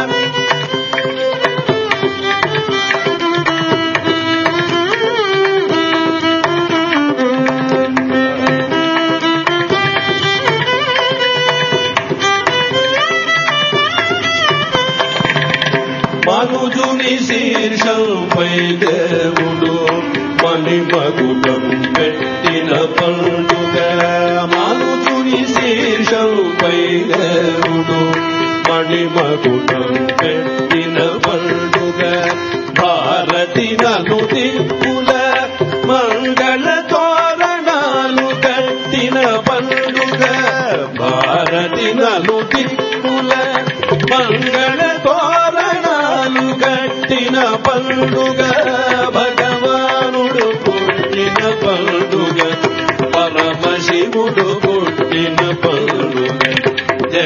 మనుజుని శీర్షంపై దేవుడు మణిమకుటం పెట్టిన పండుగ మనుజుని శీర్షంపై దేవుడు మణిమకుటం పెట్టిన పండుగ భారతి నలుదిక్కుల మంగళ తోరణాలు కట్టిన పండుగ భారతి నలుదిక్కుల మంగళ తోరణాలు కట్టిన పండుగ భగవానుడు పుట్టిన పండుగ పరమశివుడు పుట్టిన పండుగ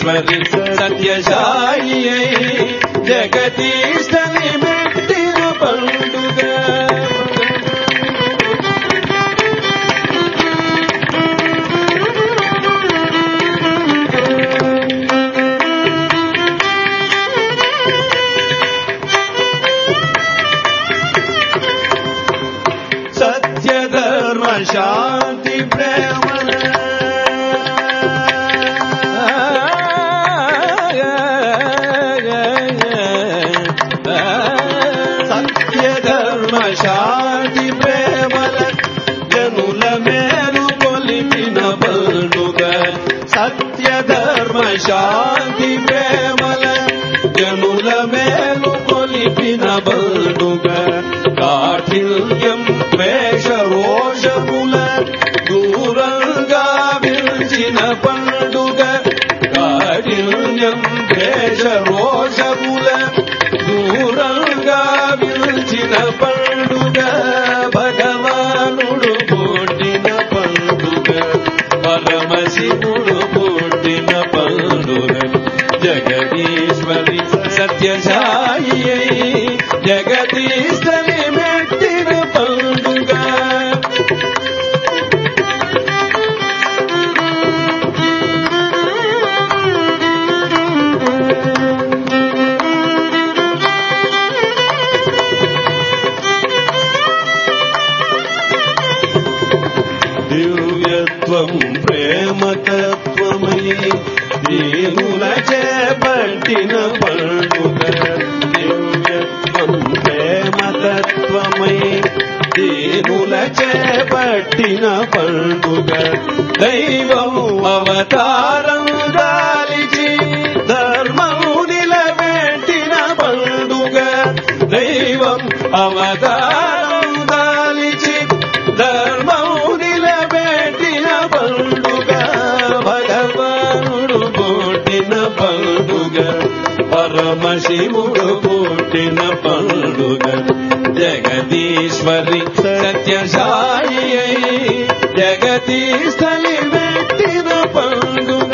జగదీశ్వరి సత్యసాయి జగదీశ్వరి మెట్టిన పండుగ శాంతి ప్రేమ సత్య ధర్మ శాంతి ప్రేమల జనుల మేలు కొలిపిన పండుగ సత్య ధర్మ శాంతి ప్రేమల జనుల మేలు కొలిపిన పండుగ కాఠిన్యం ద్వేష రోషముల దూరంగా విల్చిన పండుగ కాఠిన్యం ద్వేష రోషముల దూరంగా విల్చిన పండుగ భగవానుడు పుట్టిన పండుగ పరమశివుడు పుట్టిన పండుగ జగదీశ్వరి సత్యసాయి జగదీశ్వరి మెట్టిన పండుగ దివ్యత్వం ప్రేమతత్వమై దీనుల చేపట్టిన పండుగ దివ్యత్వం ప్రేమతత్వమై దీనుల చేపట్టిన పండుగ దైవం అవతారం దాలిచి ధర్మం నిలబెట్టిన పండుగ దైవం అవతారం దాలిచి ధర్మం నిలబెట్టిన పండుగ భగవానుడు పుట్టిన పండుగ పరమశివుడు పుట్టిన పండుగ జగదీశ్వరి సత్యసాయి జగదీశ్వరి మెట్టిన పండుగ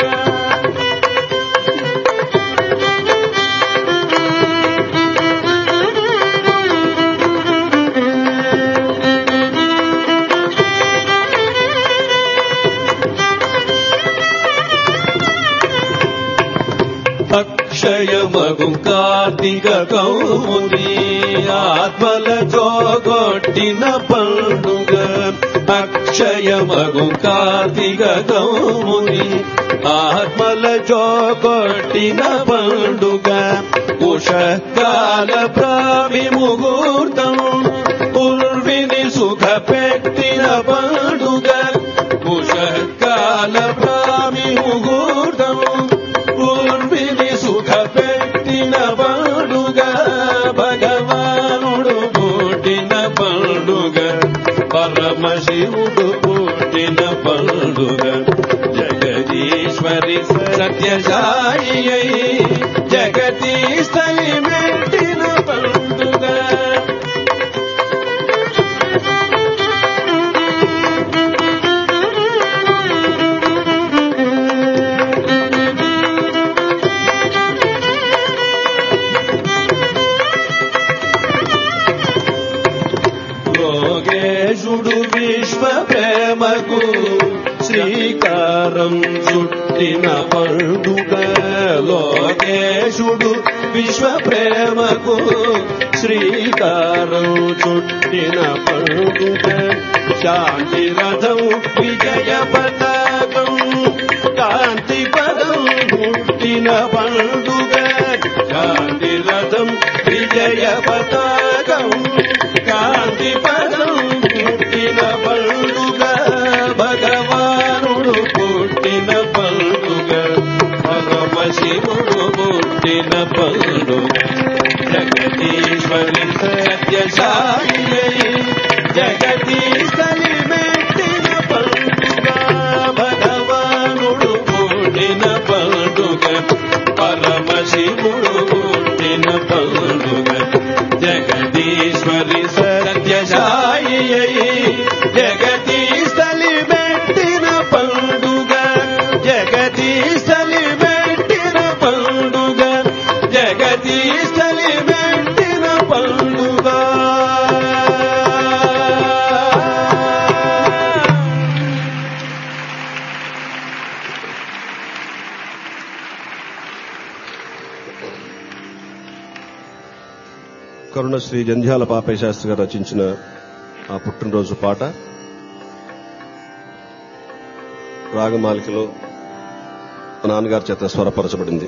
అక్షయమగు కార్తీక కౌముది ఆత్మల జోగొట్టిన పండుగ అక్షయమగు కార్తీక కౌముది ఆత్మల జోగొట్టిన పండుగ ఉషకాల ప్రావి ముహూర్తం ఉర్విని సుఖ పెట్టిన పండుగ ఉషకాల ప్రావి ముహూర్తం పూర్విని సుఖ పెట్టిన పండుగ భగవానుడు పుట్టిన పండుగ పరమశివుడు పుట్టిన పండుగ జగదీశ్వరి సత్యసాయి జగదీశ్వరి మెట్టిన పండుగ లోకేశుడు విశ్వ ప్రేమకు శ్రీకారం చుట్టిన పండుగ లోకేశుడు విశ్వ ప్రేమకు శ్రీకారం చుట్టిన పండుగ శాంతి రథం విజయ పతాకం కాంతి పదం పుట్టిన పండుగ శాంతి రథం విజయ పతాకం కాంతి పదం పుట్టిన పండుగ భగవానుడు పుట్టిన పండుగ పరమశివుడు పుట్టిన పండుగ జగదీశ్వరి సత్యసాయి జగదీశ్వరి మెట్టిన పండుగ భగవానుడు పుట్టిన పండుగ పరమశివుడు పుట్టిన పండుగ జగదీశ్వరి సత్యసాయి జగదీశ్వరి మెట్టిన పండుగ జగదీశ్వరి మెట్టిన కరుణశ్రీ జంధ్యాల పాపయ్య శాస్త్రి గారు రచించిన ఆ పుట్టినరోజు పాట రాగమాలికలో మా నాన్నగారి చేత స్వరపరచబడింది.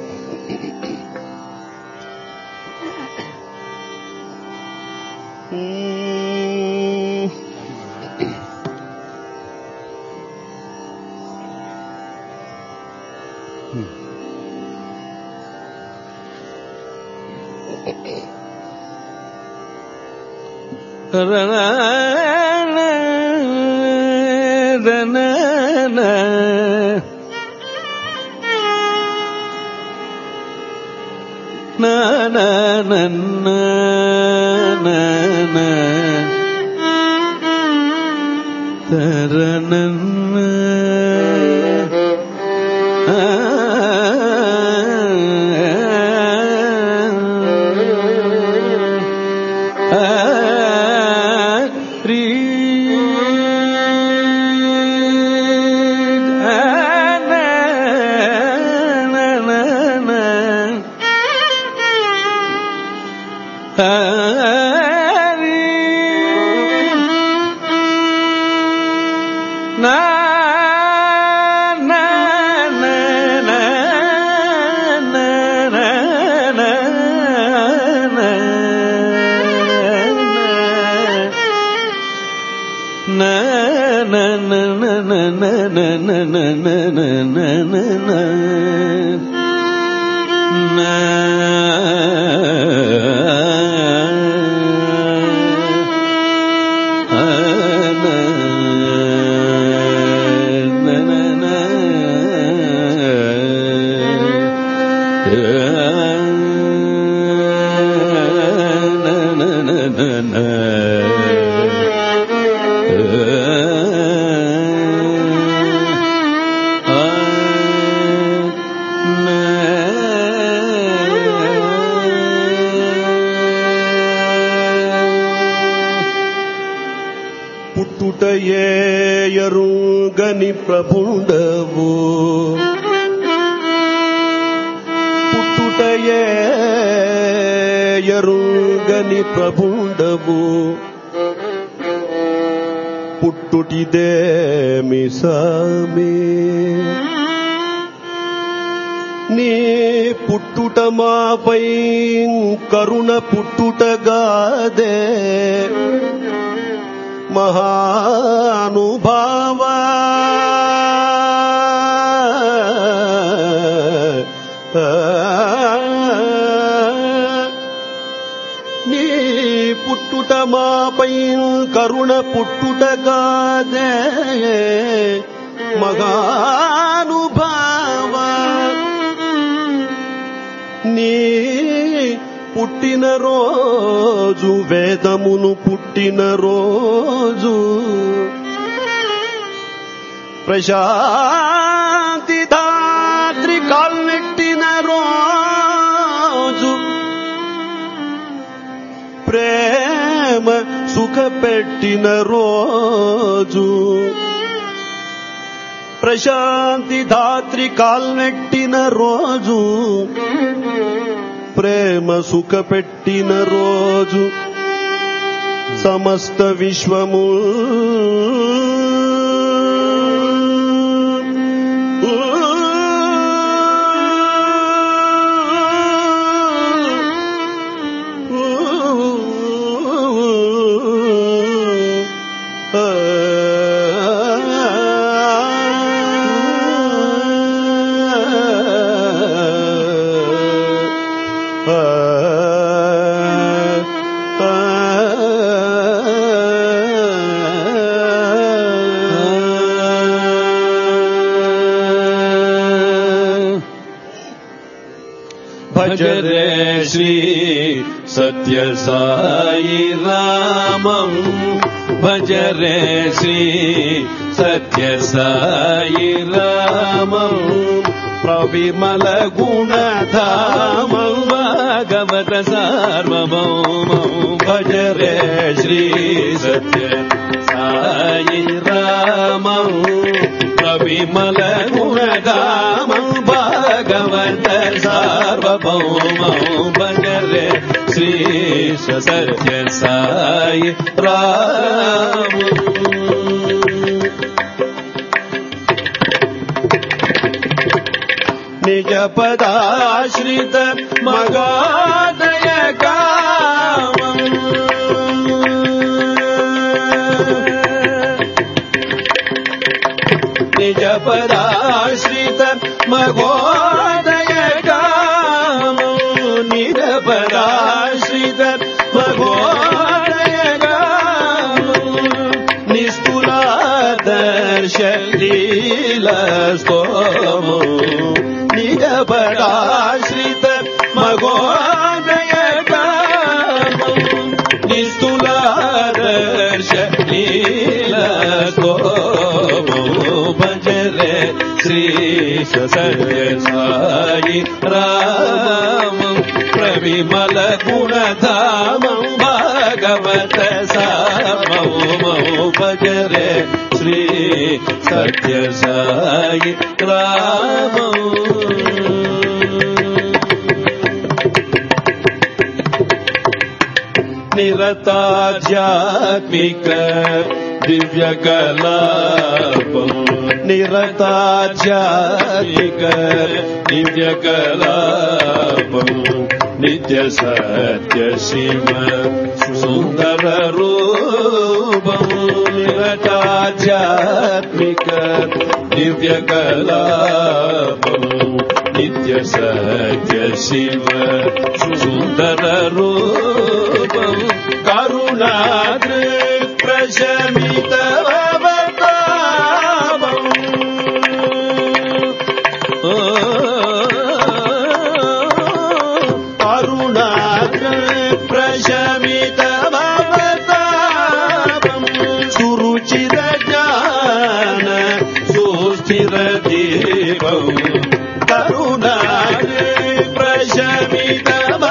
పుట్టుటయేయరుగని ప్రభుండవు పుట్టుటయేయరుగని ప్రభుండవు పుట్టుటిదేమి సామి నీ పుట్టుట మాపై కరుణ పుట్టుటగాదే మహానుభావ నీ పుట్టుట మాపై కరుణ పుట్టుటగాదే మహానుభావ నీ పుట్టిన రోజు వేదమును పుట్టిన రోజు ప్రశాంతి దాత్రి కాల్నెట్టిన రోజు ప్రేమ సుఖ పెట్టిన రోజు ప్రశాంతి దాత్రి కాల్నెట్టిన రోజు ప్రేమ సుఖ పెట్టిన రోజు సమస్త విశ్వము భజరే శ్రీ సత్య సాయి రామం భజరే శ్రీ సత్య సాయి రామం ప్రవిమల గుణధామం భాగవత సార్వభౌమం భజరే శ్రీ సత్య సాయి రామం ప్రవిమల గుణధామం భాగవత సార్వభౌమం భజరే శ్రీ సత్య సాయి రామ నిజ పదాశ్రిత మగాదయ కామం నిజ పదాశ్రిత మగోదయ కామం నిజ పదాశ్రిత మగోదయ కామం నిస్తులాదర్శ లీలస్తోమో నిజ పదాశ్రిత మగోదయ కామం నిస్తులాదర్శ లీలస్తోమో భజరే శ్రీ సత్య సాయి రామం ప్రవిమల గుణధామం భాగవత సామౌ భజరే శ్రీ సత్య సాయి రామం నిరతాధ్యాత్మిక దివ్య కలాపం నిరతాధ్యాత్మిక దివ్య కలాపం నిత్య సత్య శివ సుందర రూపం నిరతాధ్యాత్మిక దివ్య కలాపం నిత్య సత్య శివ సుందర రూపం కరుణాద్రి ప్రశమిత అవతాపం కరుణాద్రి ప్రశమిత అవతాపం సురుచిర జ్ఞాన సుస్థిర దీపం కరుణాద్రి ప్రశమిత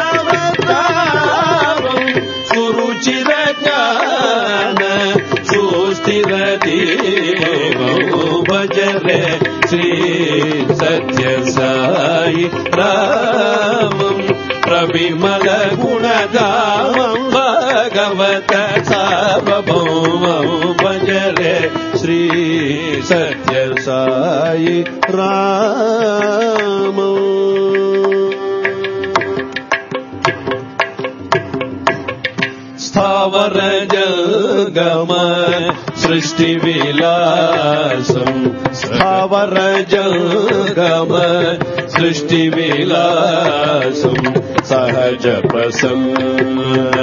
అవతాపం సురుచిర జ్ఞాన సుస్థిర దీపం భజరే శ్రీ సత్య సాయి రామం ప్రవిమల గుణధామం భాగవత సార్వభౌమం భజరే శ్రీ సత్య సాయి రామం స్థావర జంగమ సృష్టి విలాసం స్థావర జంగమ సృష్టి విలాసం సహజ ప్రసన్న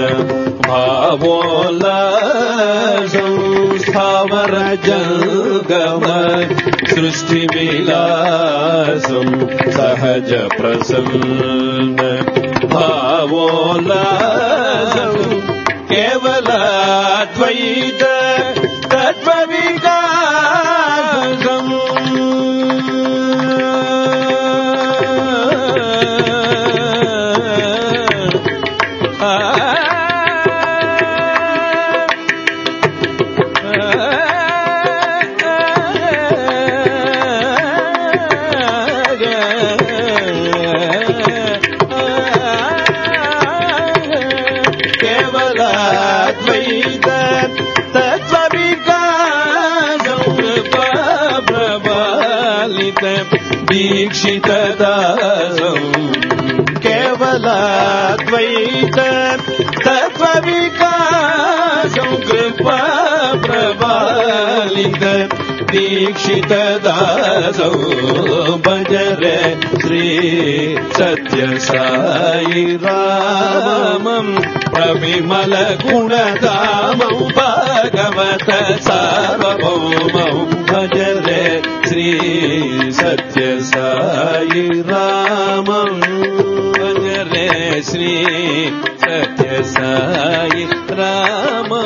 భావోల్లాసం స్థావర జంగమ సృష్టి విలాసం సహజ ప్రసన్న భావోల్లాసం కేవల ద్వైత తత్వ వికాసం దీక్షిత దాసం కేవల ద్వైత తత్వ వికాసం కృపా ప్రభాలిత దీక్షిత దాసం భజరే శ్రీ సత్య సాయి రామం ప్రవిమల గుణధామం భాగవత సార్వభౌమం భజరే శ్రీ సత్య సాయి రామం భజరే శ్రీ సత్య సాయి రామం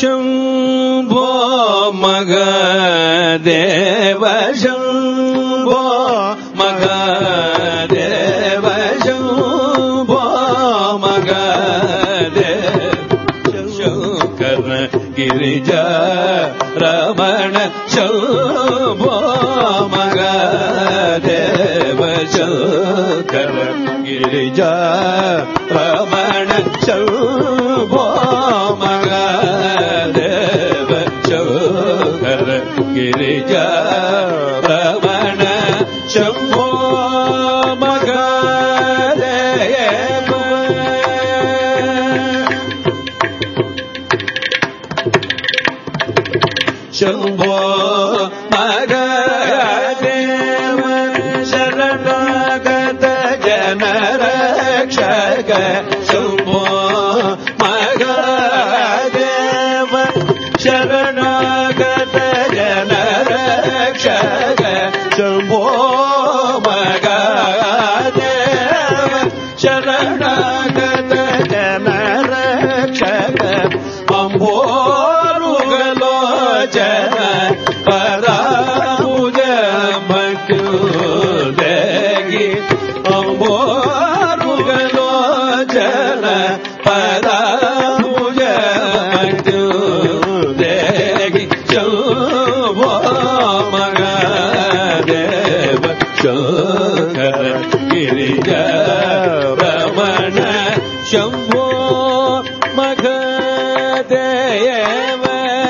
శంభో మగదేవ శంభో మగదేవ శంభో మగదేవ శంకర గిరిజా రమణ శంభో మగదేవ శంకర గిరిజా రమణ శంభో మగదేవ శంకర గిరిజా రమణ శంభో మగదేవ శంభో మగదేవ శరణాగత జన రక్షక శంభో మగదేవ శరణాగత జన రక్షక శంభో మగదేవ శరణాగత జన రక్షక అంబోరుగలోచన పరాభుజ భక్తుదేగి అంబోరుగలోచన పరాభుజ భక్తుదేగి శంభో మగదేవ శంకర గిరిజా రమణ శంభో మగదేవ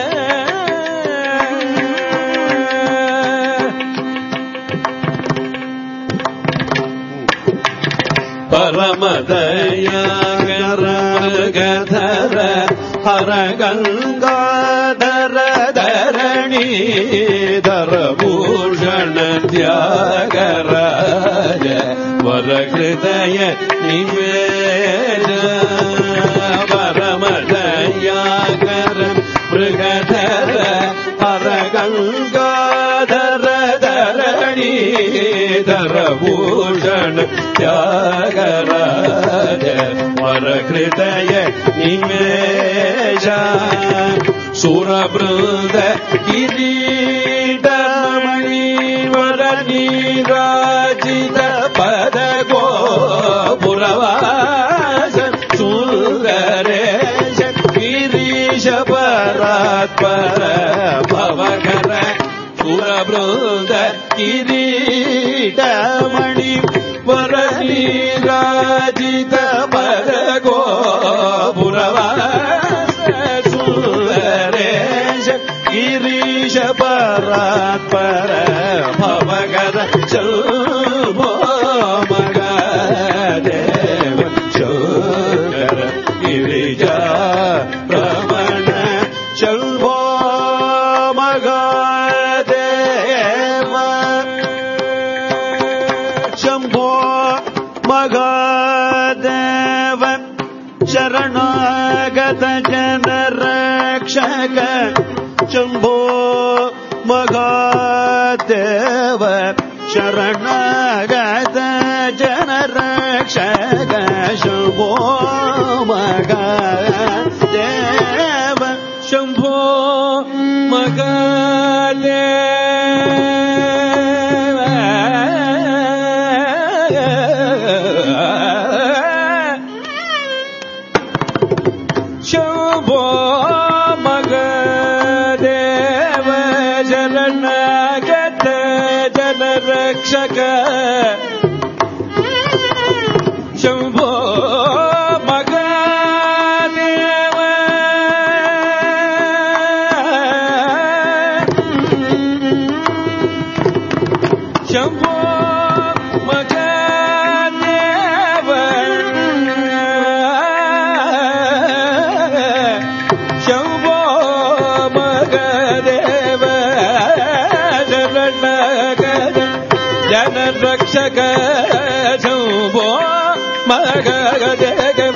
పరమదయాగర మృగధర హర గంగాధర ధరణీధర భూషణ త్యాగరాజ వర హృదయ నివేద పరమదయాగర మృగధర హర గంగాధర ధరణీధర భూషణ త్యాగరాజ వర హృదయ నివేశ సురబృంద కిరీటమణి వర నీరాజిత పద గోపురవాస సుందరేశ గిరీశ పరాత్పర భవకర సురబృంద కిరీటమణి వర నీరాజిత పద గోపురవాస సుందరేశ గిరీశ పరాత్పర భవకర శంభో మగదేవ శంకర గిరిజా రమణ శంభో మగదేవ శంభో మగదేవ శరణాగత జన రక్షక శంభో మగదేవ శరణాగత జన రక్షక శంభో మగదేవ శంభో మగదేవ శంభో మగదేవ శరణాగత జన రక్షక శంభో మగదేవ శంభో మగదేవ శంభో మగదేవ శరణాగత జన రక్షక శంభో మగదేవ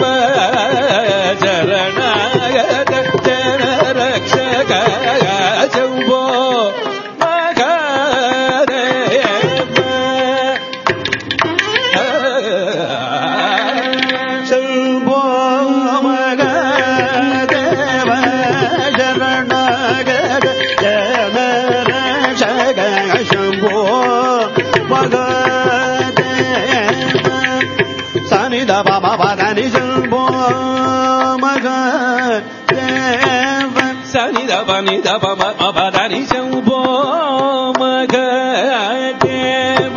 శరణాగత జన రక్షక శంభో మగదేవ శంభో మగదేవ ని ద ప మ ప ద ని శంభో మగదేవ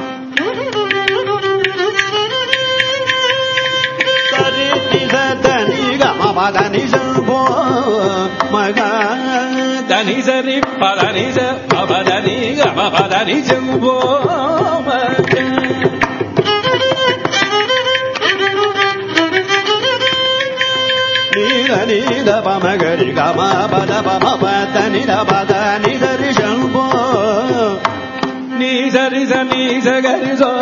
సరి ని ద ని గ మ ప ద ని శంభో మగ దని సరి ప ద ని స ప ప ద ని గ మ ప ద ని శంభో మగ ని ద ప మ గ రి గ మ ప ద ప మ ప ద ని ద ప ద ని ద రి శంభో ని సరి స ని స గ రి స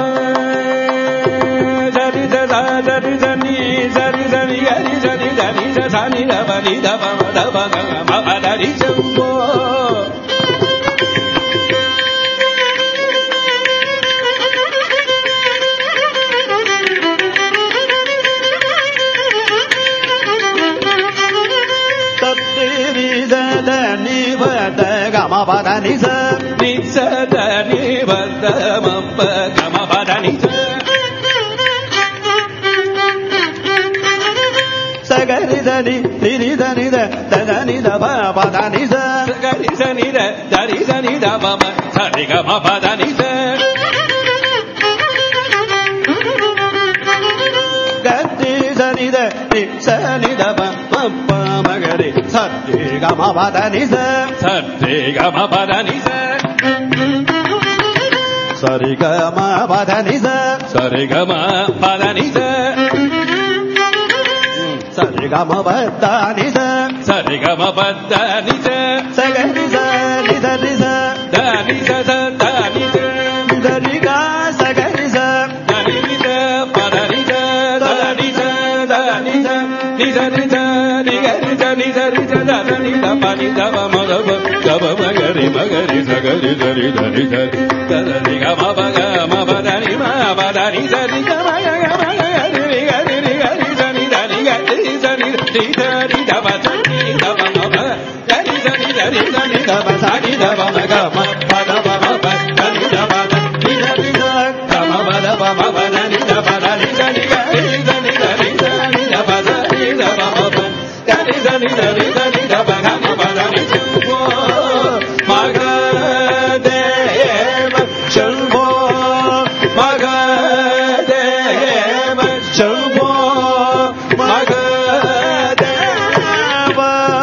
సరి స స సరి స ని సరి స ని గ రి స ని ద ని స స ని ద ప ని ద ప మ ద ప గ మ ప ద రి శంభో గమ పద ని స ని స ద ని ప ద మ ప గ మ ప ద ని స స గ రి ద ని ని ద ని ద ద ద ని ద ప ప ద ని స గ రి స ని ద ద రి స ని ద ప మ స రి గ మ ప ద ని స గ రి స ని ద ని స ని ద ప మ ప మ గ రి స రి గ మ ప ద ని స స రి గ మ ప ద ని స స రి గ మ ప ద ని స స రి గ మ ప ద ని స స రి గ మ ప ద ని స స రి గ మ ప ద ని స స గ రి స ని ద ని స ద ని స స ద ని స ద రి గ స గ రి స ద ని స ప ద ని స ద ని స ద ని స ని స ని స ని గ రి స ని స రి స ద ని ద ప ని ద ప మ ద ప గ ప మ గ రి స గ రి ద రి ద ని స ద ని గ మ ప గ మ ప ద ని మ ప ద ని స ని గ మ గ మ గ రి గ రి రి గ రి స ని ద ని గ రి స ని రి స రి ద ప స ని ద ప మ ప గ రి స ని ద రి స ని ద ప స ని ద ప మ గ మ ప ద ప మ ప ద ని ద ప ద ని ద రి స గ మ ప ద ప మ ప ద ని ద ప ద ని స ని గ రి స ని ద రి స ని ద ప స ని ద ప మ ప గ రి స ని ద రి స ని ద ప గ మ ప ద ని శంభో మగదేవ శంభో మగదేవ శంభో మగదేవ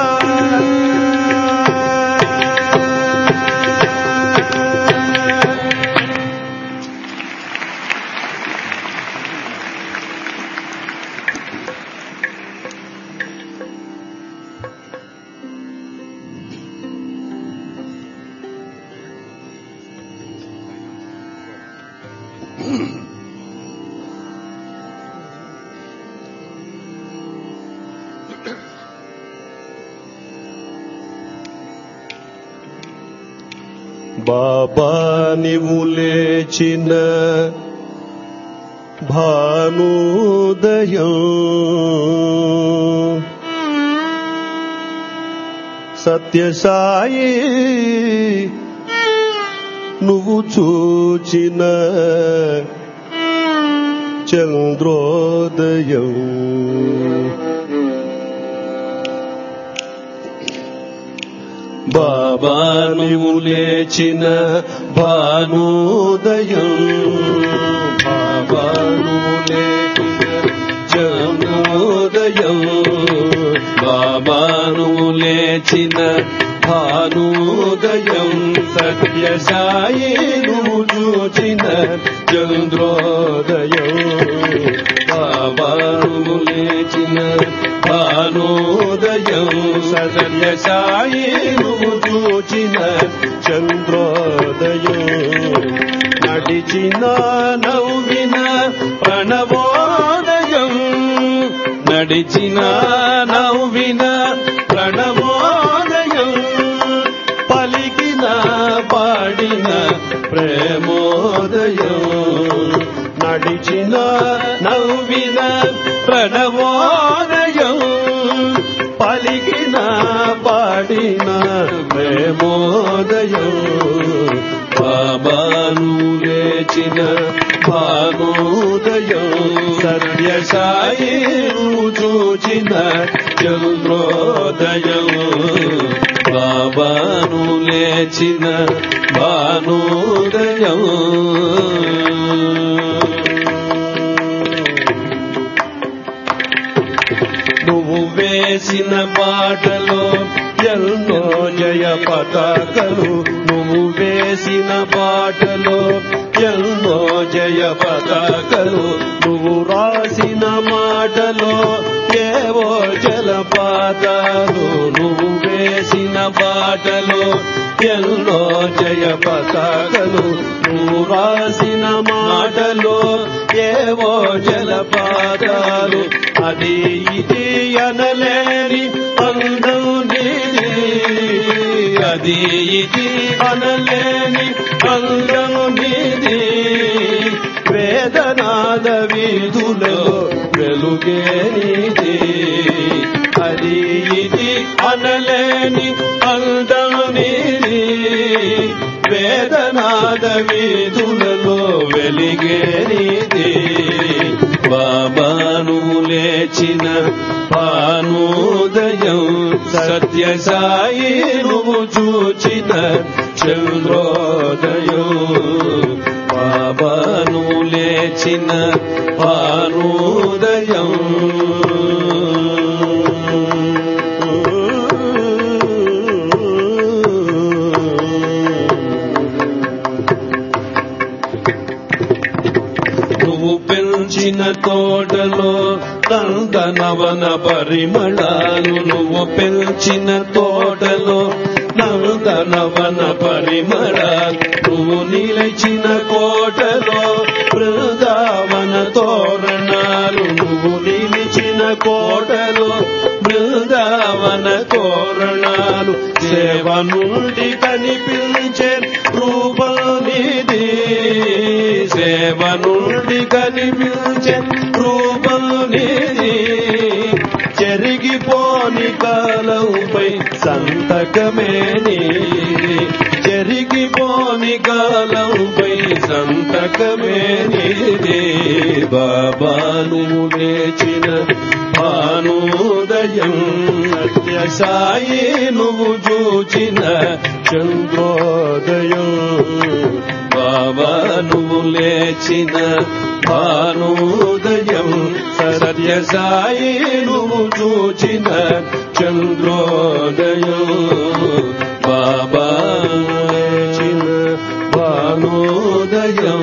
బాబా నీవు లేచిన భానుదయం సత్యసాయి నువ్వు చూచిన చంద్రోదయం బాబా నీవు లేచిన భానుదయం బాబా నువ్వు లేచిన చంద్రోదయం బాబా నువ్వు లేచిన భానుదయం సత్యసాయి నువ్వు చూచిన చంద్రోదయం బాబా నువ్వు లేచిన భానుదయం సత్యసాయి నువ్వు చూచిన చంద్రోదయం నడిచిన నవ్విన ప్రణవోదయం నడిచిన నవ్విన ప్రణవోదయం పలికిన పాడిన ప్రేమోదయం నడిచిన నవ్విన ప్రణవోదయం పలికిన పాడిన ప్రేమోదయం బాబాను లేచిన భానుదయం సత్యసాయి చూచిన చంద్రోదయం బాబాను లేచిన భానుదయం నువ్వు వేసిన బాటలో ఎన్నో జయ పతాకలు నువ్వు వేసిన బాటలో ఎన్నో జయ పతాకలు నువ్వు రాసిన మాటలో ఏవో జలపాతాలు నువ్వు వేసిన బాటలో ఎన్నో జయ పతాకలు నువ్వు రాసిన మాటలో ఏవో జలపాతాలు అది ఇది అనలేని అందం నీది అది ఇది అనలేని అందం నీది వేదనాద వీధులలో వెలుగే నీది అది ఇది అనలేని అందం నీది వేదనాద వీధులలో వెలిగే నీది బాబాను లేచిన భానుదయం సత్య సాయి నువ్వు చూచిన చంద్రోదయం బాబాను లేచిన భానుదయం పెంచిన తోటలో నందనవన పరిమళాలు నువ్వు పెంచిన తోటలో నందనవన పరిమళాలు నువ్వు నిలిచిన కోటలో బృందావన తోరణాలు నువ్వు నిలిచిన కోటలో బృందావన తోరణాలు సేవ నుండి కనిపించే రూపానిది సేవ నుండి కనిపించే రూపానిది చెరిగిపోని కాలంపై సంతకమే నీది చెరిగిపోని కాలంపై సంతకమే నీది బాబాను లేచిన భానుదయం సత్య సాయి నువ్వు చూచిన చంద్రోదయం బాబాను లేచిన భానుదయం సత్య సాయి నువ్వు చూచిన చంద్రోదయం బాబా లేచిన భానుదయం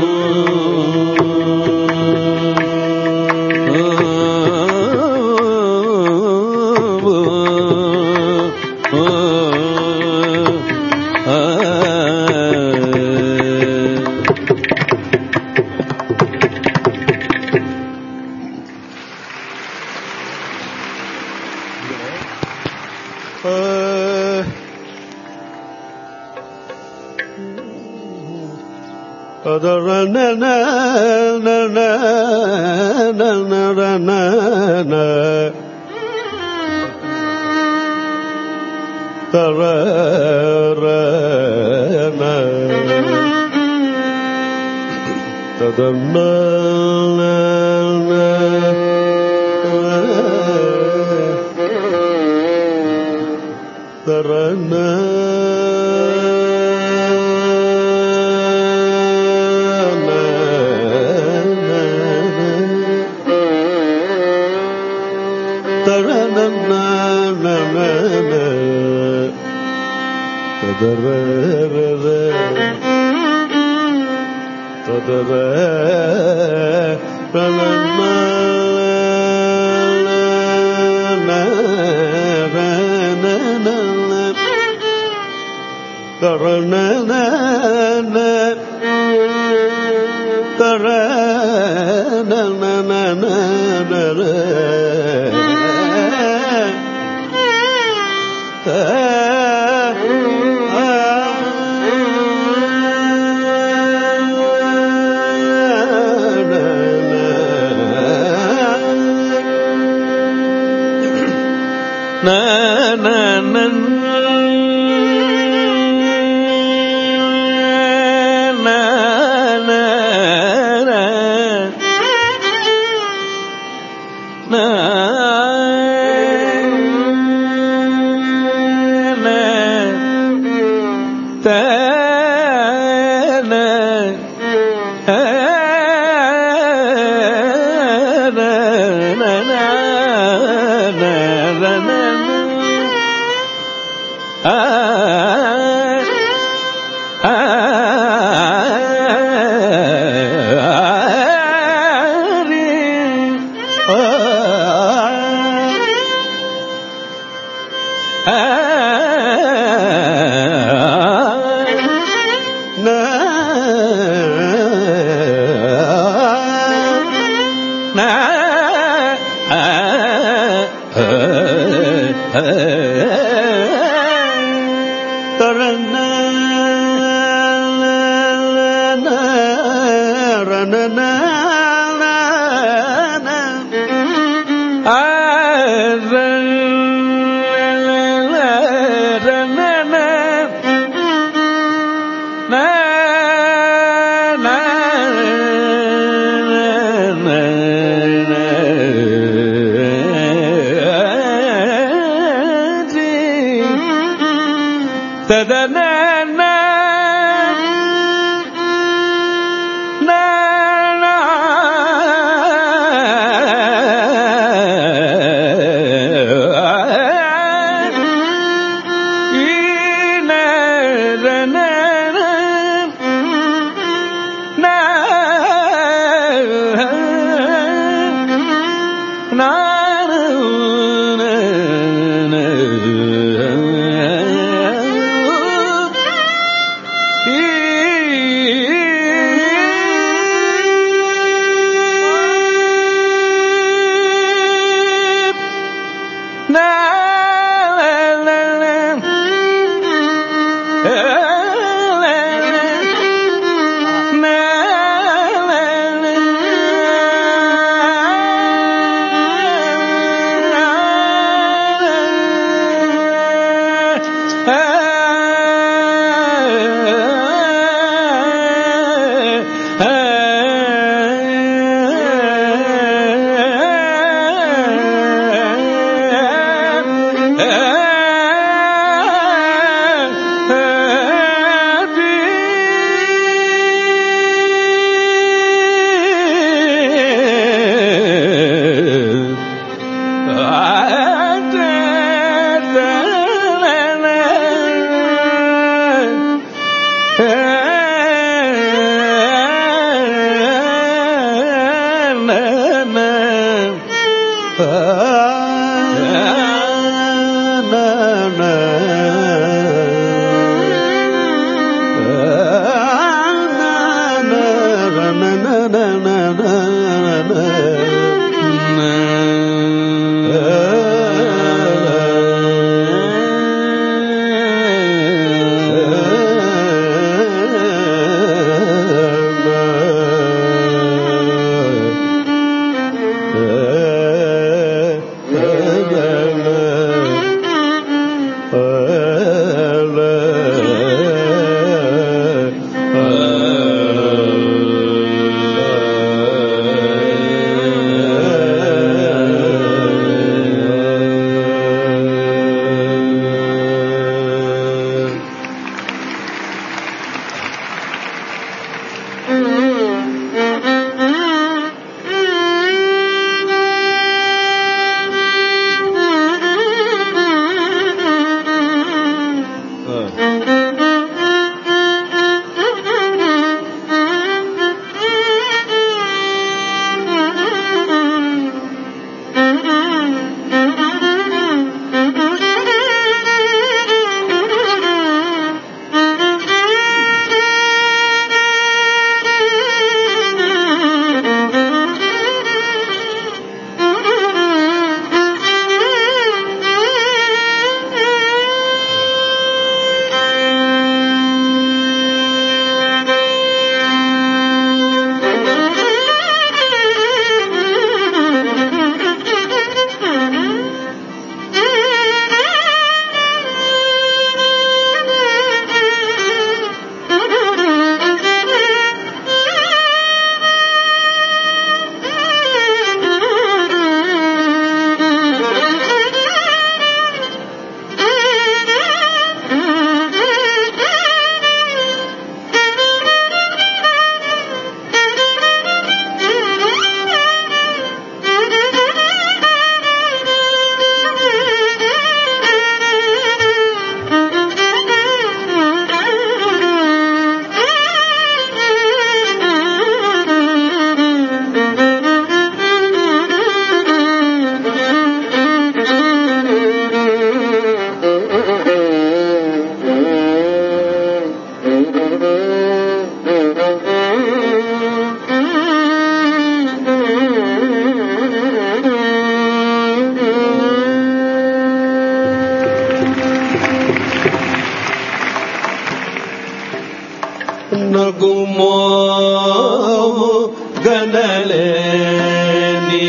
నగుమోము గనలేని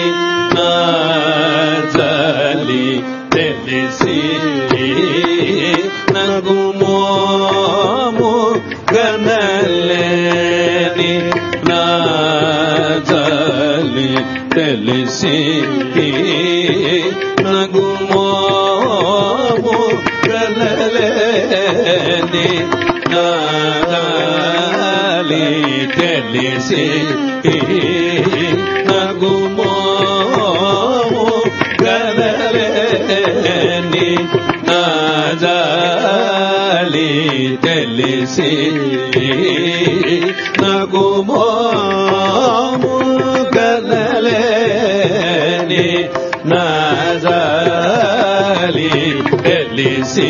నాజలి తెలిసి నగుమోము గనలేని నాజలి తెలిసి నగుమోము గనలేని నాజలి తెలిసి నగుమోము గనలేని నాజలి తెలిసి నగుమోము గనలేని నాజలి తెలిసి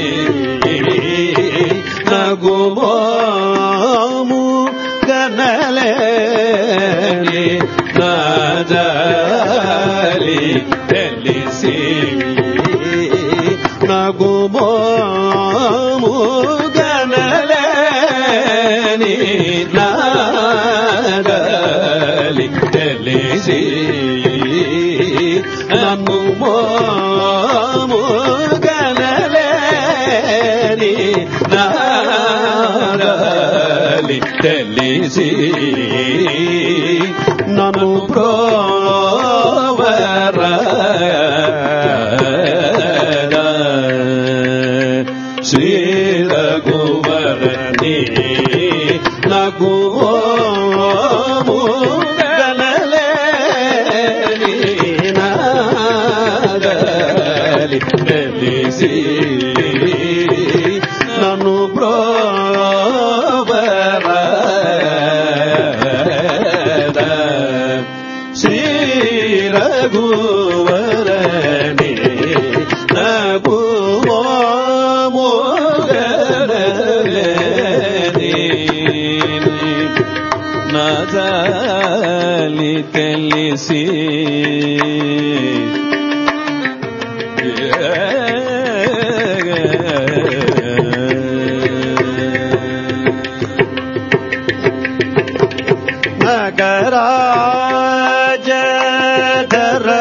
నగుమోము గనలేని నాజలి తెలిసి నగుమోము గనలేని నాజలి తెలిసి నగుమోము గనలేని నాజలి తెలిసి నను ప్రోవర శ్రీ రఘువరని నగుమోము గనలేని నాజలి తెలిసి నను ప్రోవర శ్రీ రఘువరని నగుమోము గనలేని నాజలి తెలిసి నగరాజధర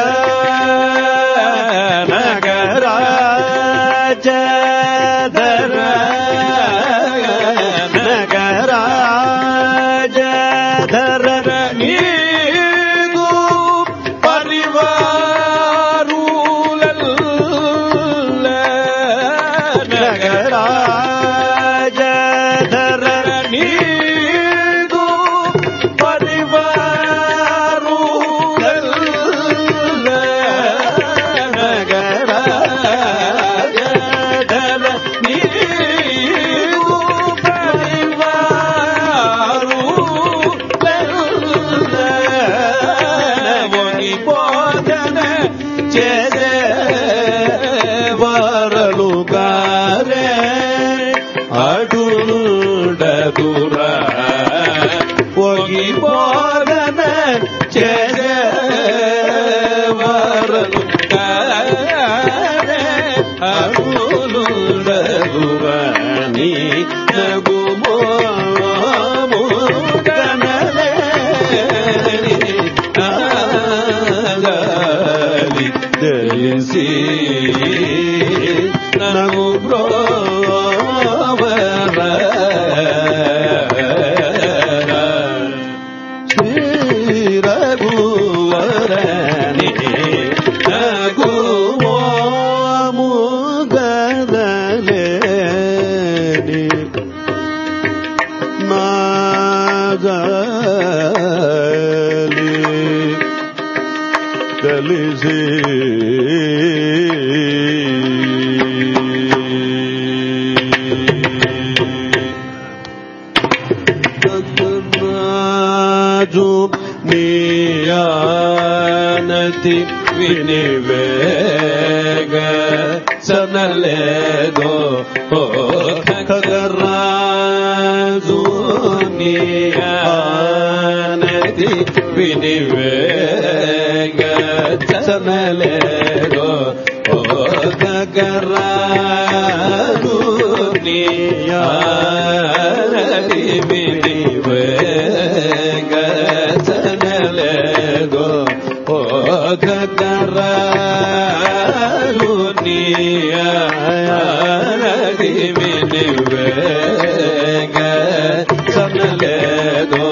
నగరాజధర నగరాజధర నీకు పరివారులల్ల నగరాజధర నీకు పరివారులల్ల నగరాజధర నీకు పరివారులల్ల నవని బోధన చేసే వరలు గారే అడుడదురా ఒగి బోధన చేసే వరలు గారే అడుడదురా నీ నగుమోము గనలేని నాజలి తెలిసి నగు ప్రోవర శ్రీ రఘువరని నగుమోము గనలేని నాజలి తెలిసి రాజు నియానతి వినివేగ సనలేదో ఖగరాజు నియానది వినివేగ చనలేదో ఓ గగరాను నియానది వినివేగ చనలేదో ఓ గగరాను నియానది వినివేగ చనలేదో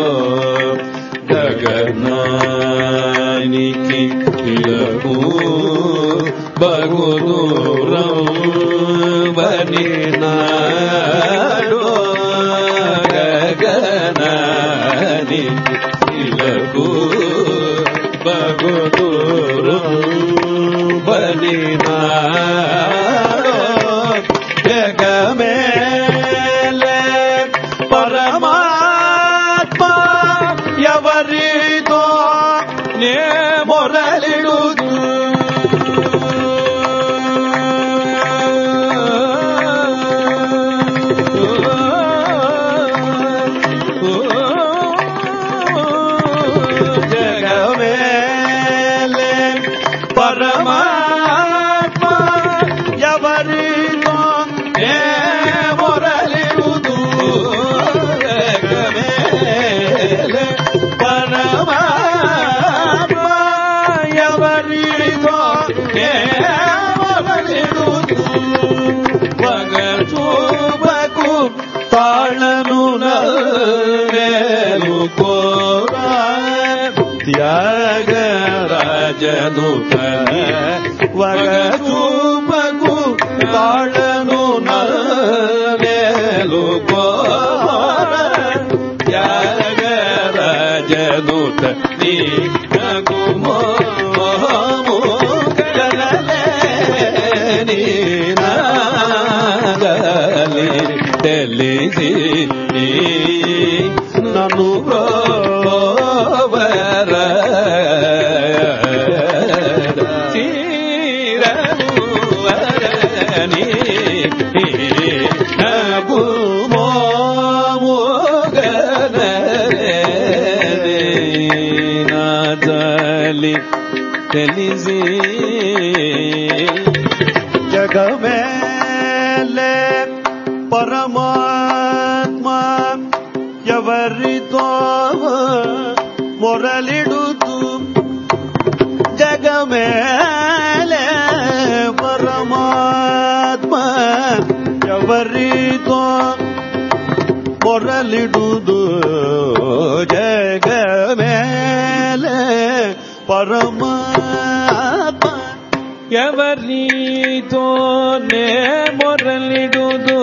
గగనానికి ఇలకు బగుదూరం బని నాడో గగనానికి ఇలకు బగుదూరం బని నాడో జగమేలే పరమాత్మ ఎవరితో నే మొరలిడుతూ జగమేలే పరమాత్మ ఎవరితో నే మొరలిడుతూ జగమేలే పరమాత్మ ఎవరితో నే మొరలిడుతూ వగచూపకు తాళను నేలు కోరా త్యాగరాజను వగచూపకు తాళను నేలు కోరా త్యాగరాజను నీ నగుమోము కలలేని నాగలి తెలిసి నన్ను బ్రోవర చీరని నగుమోము నాజలి తెలిసి జగమేలే పరమాత్మ ఎవరితో మొరలిడుతూ జగమేలే పరమాత్మ ఎవరితో మొరలిడుదు జగమేలే పరమాత్మ ఎవరితోనే మొరలిడుదు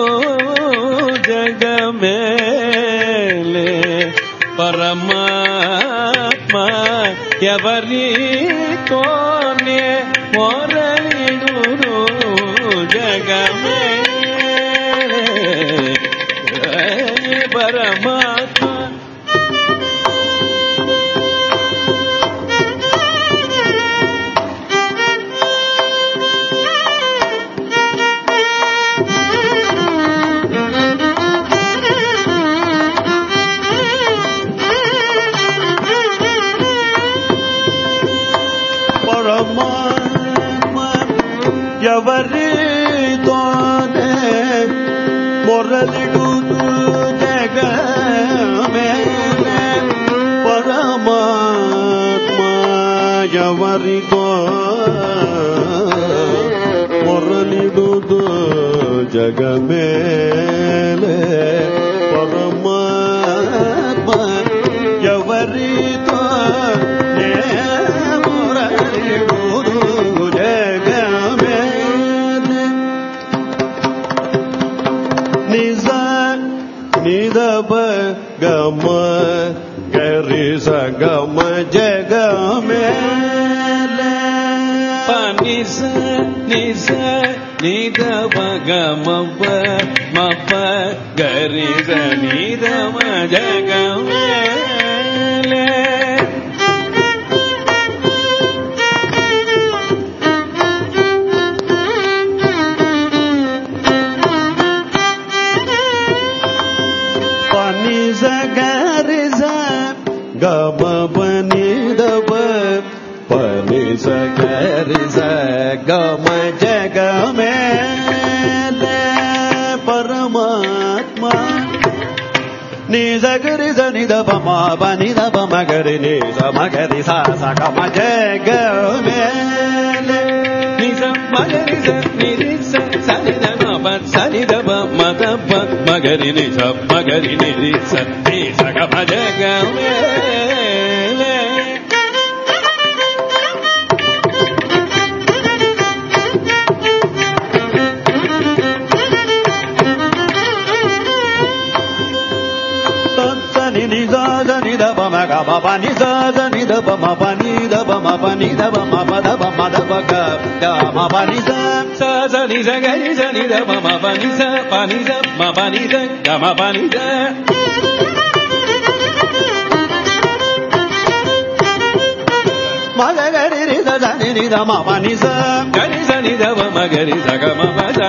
జగమేలే పరమాత్మ ఎవరితోనే మొరలిడుదు జగమేలే పరమాత్మ ఎవరితోనే మొరలిడుదు జగమేలే పరమాత్మ ఎవరితో మొరలిడుదు జగమేలే పరమాత్మ ఎవరితో నిదప గమ గరి సగమ జగమేలే పనిస నిస నిదప గమ మప గరి స నిదమ జగమేలే gari sa ga ma pa ni da pa pa ni sa gari sa ga ma jaga mele Paramatma ni sa gari sa ni da pa ma pa ni da pa ma gari ni sa ma gari sa sa ga ma jaga mele ni sa ma gari sa ni ri sa sa ni da ma pa sa ni da pa ma da pa ma gari ni sa ma gari ni ri sa ni sa ga ma jaga mele ni ni sa sa ni da pa ma ga pa pa ni sa sa ni da pa ma pa ni da pa ma pa ni da pa ma pa da pa ma da pa ga ma pa ni sa sa sa ni sa ga ni sa ni da pa ma pa ni sa ma pa ni sa ga ma pa ni sa ma ga ga ri ri sa sa ni da ma pa ni sa ga ni sa ni da pa ma ga ri sa ga ma pa sa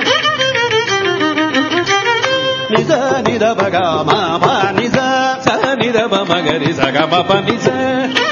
ni sa ni da pa ga ma pa ni sa sa ni da pa ma ga ri sa ga ma pa ni sa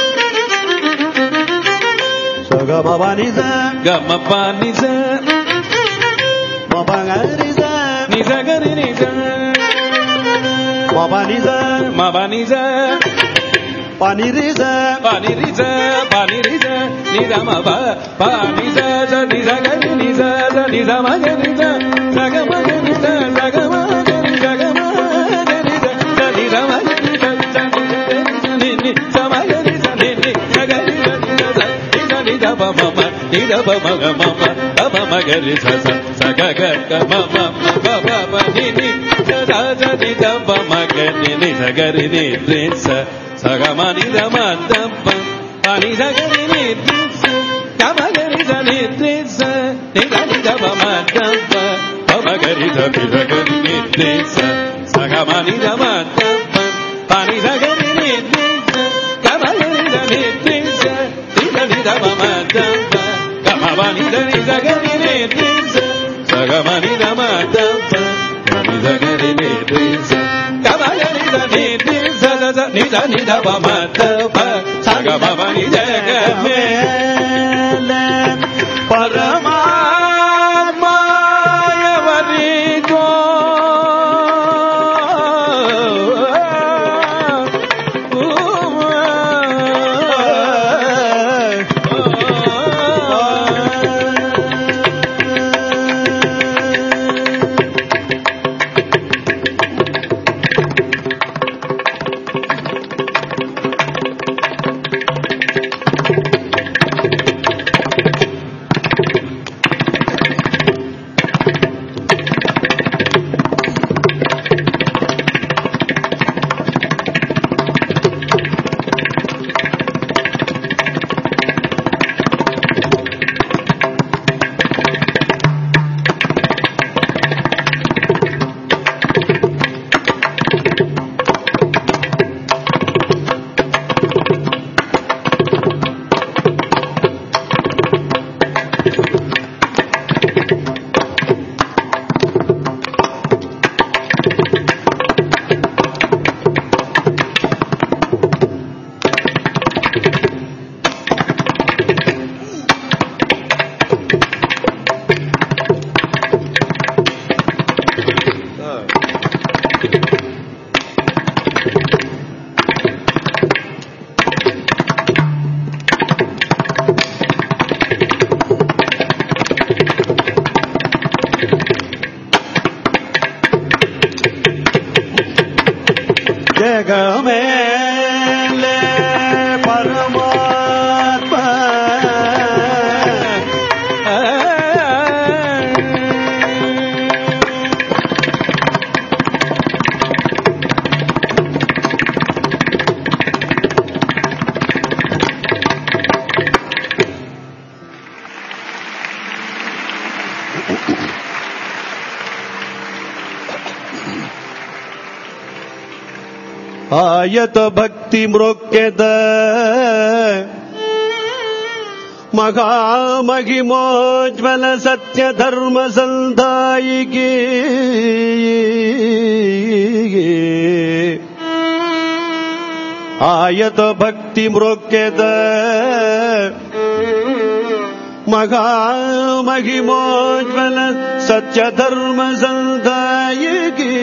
sa ga ma pa ni sa ga ma pa ni sa ma pa ga ri sa ni sa ga ri ni sa ma pa ni sa ma pa ni sa pa ni ri sa pa ni ri sa pa ni ri sa ni da ma pa pa ni sa sa ni sa ga ri ni sa sa ni sa ma ga ri sa sa ga ma ga ri sa sa ga ma ga ri sa ga ma ga ri sa sa ni sa ma ga ri sa sa ni ni sa ma ga ri sa ni ni sa ga ri sa ni sa ni da pa ma ma ni da pa ma ga ma ma da pa ma ga ri sa sa sa ga ga ma ma pa pa pa ni ni sa sa sa ni da pa ma ga ni ni sa ga ri ni ri sa sa ga ma ni da ma da pa pa ni sa ga ri ni ri sa ga ma ga ri sa ni ri sa ni da pa ma da pa pa ma ga ri sa ri sa ga ri ni ri sa sa ga ma ni da ma da pa pa ni sa ga ri ni ri sa ga ma ga ri sa ni ri sa ni da pa ma da pa ga ma pa ni da ni sa ga ri ni ri sa sa ga ma ni da ma da pa pa ni sa ga ri ni ri sa ga ma ga ri sa ni ri sa sa ni da pa ma da pa sa ga ma pa ni da ga me Paramatma yavarito జగమేలే పరమాత్మ ఆయత భక్తి మ్రొక్కెద మహామహిమోజ్వల సత్య ధర్మ సంధాయికి ಆಯತ ಭಕ್ತಿ ಮೃಕ್ಯದ ಮಹಾಮಹಿಮೋಜ್ವಲ ಸತ್ಯ ಧರ್ಮ ಸಂದಾಯಕಿ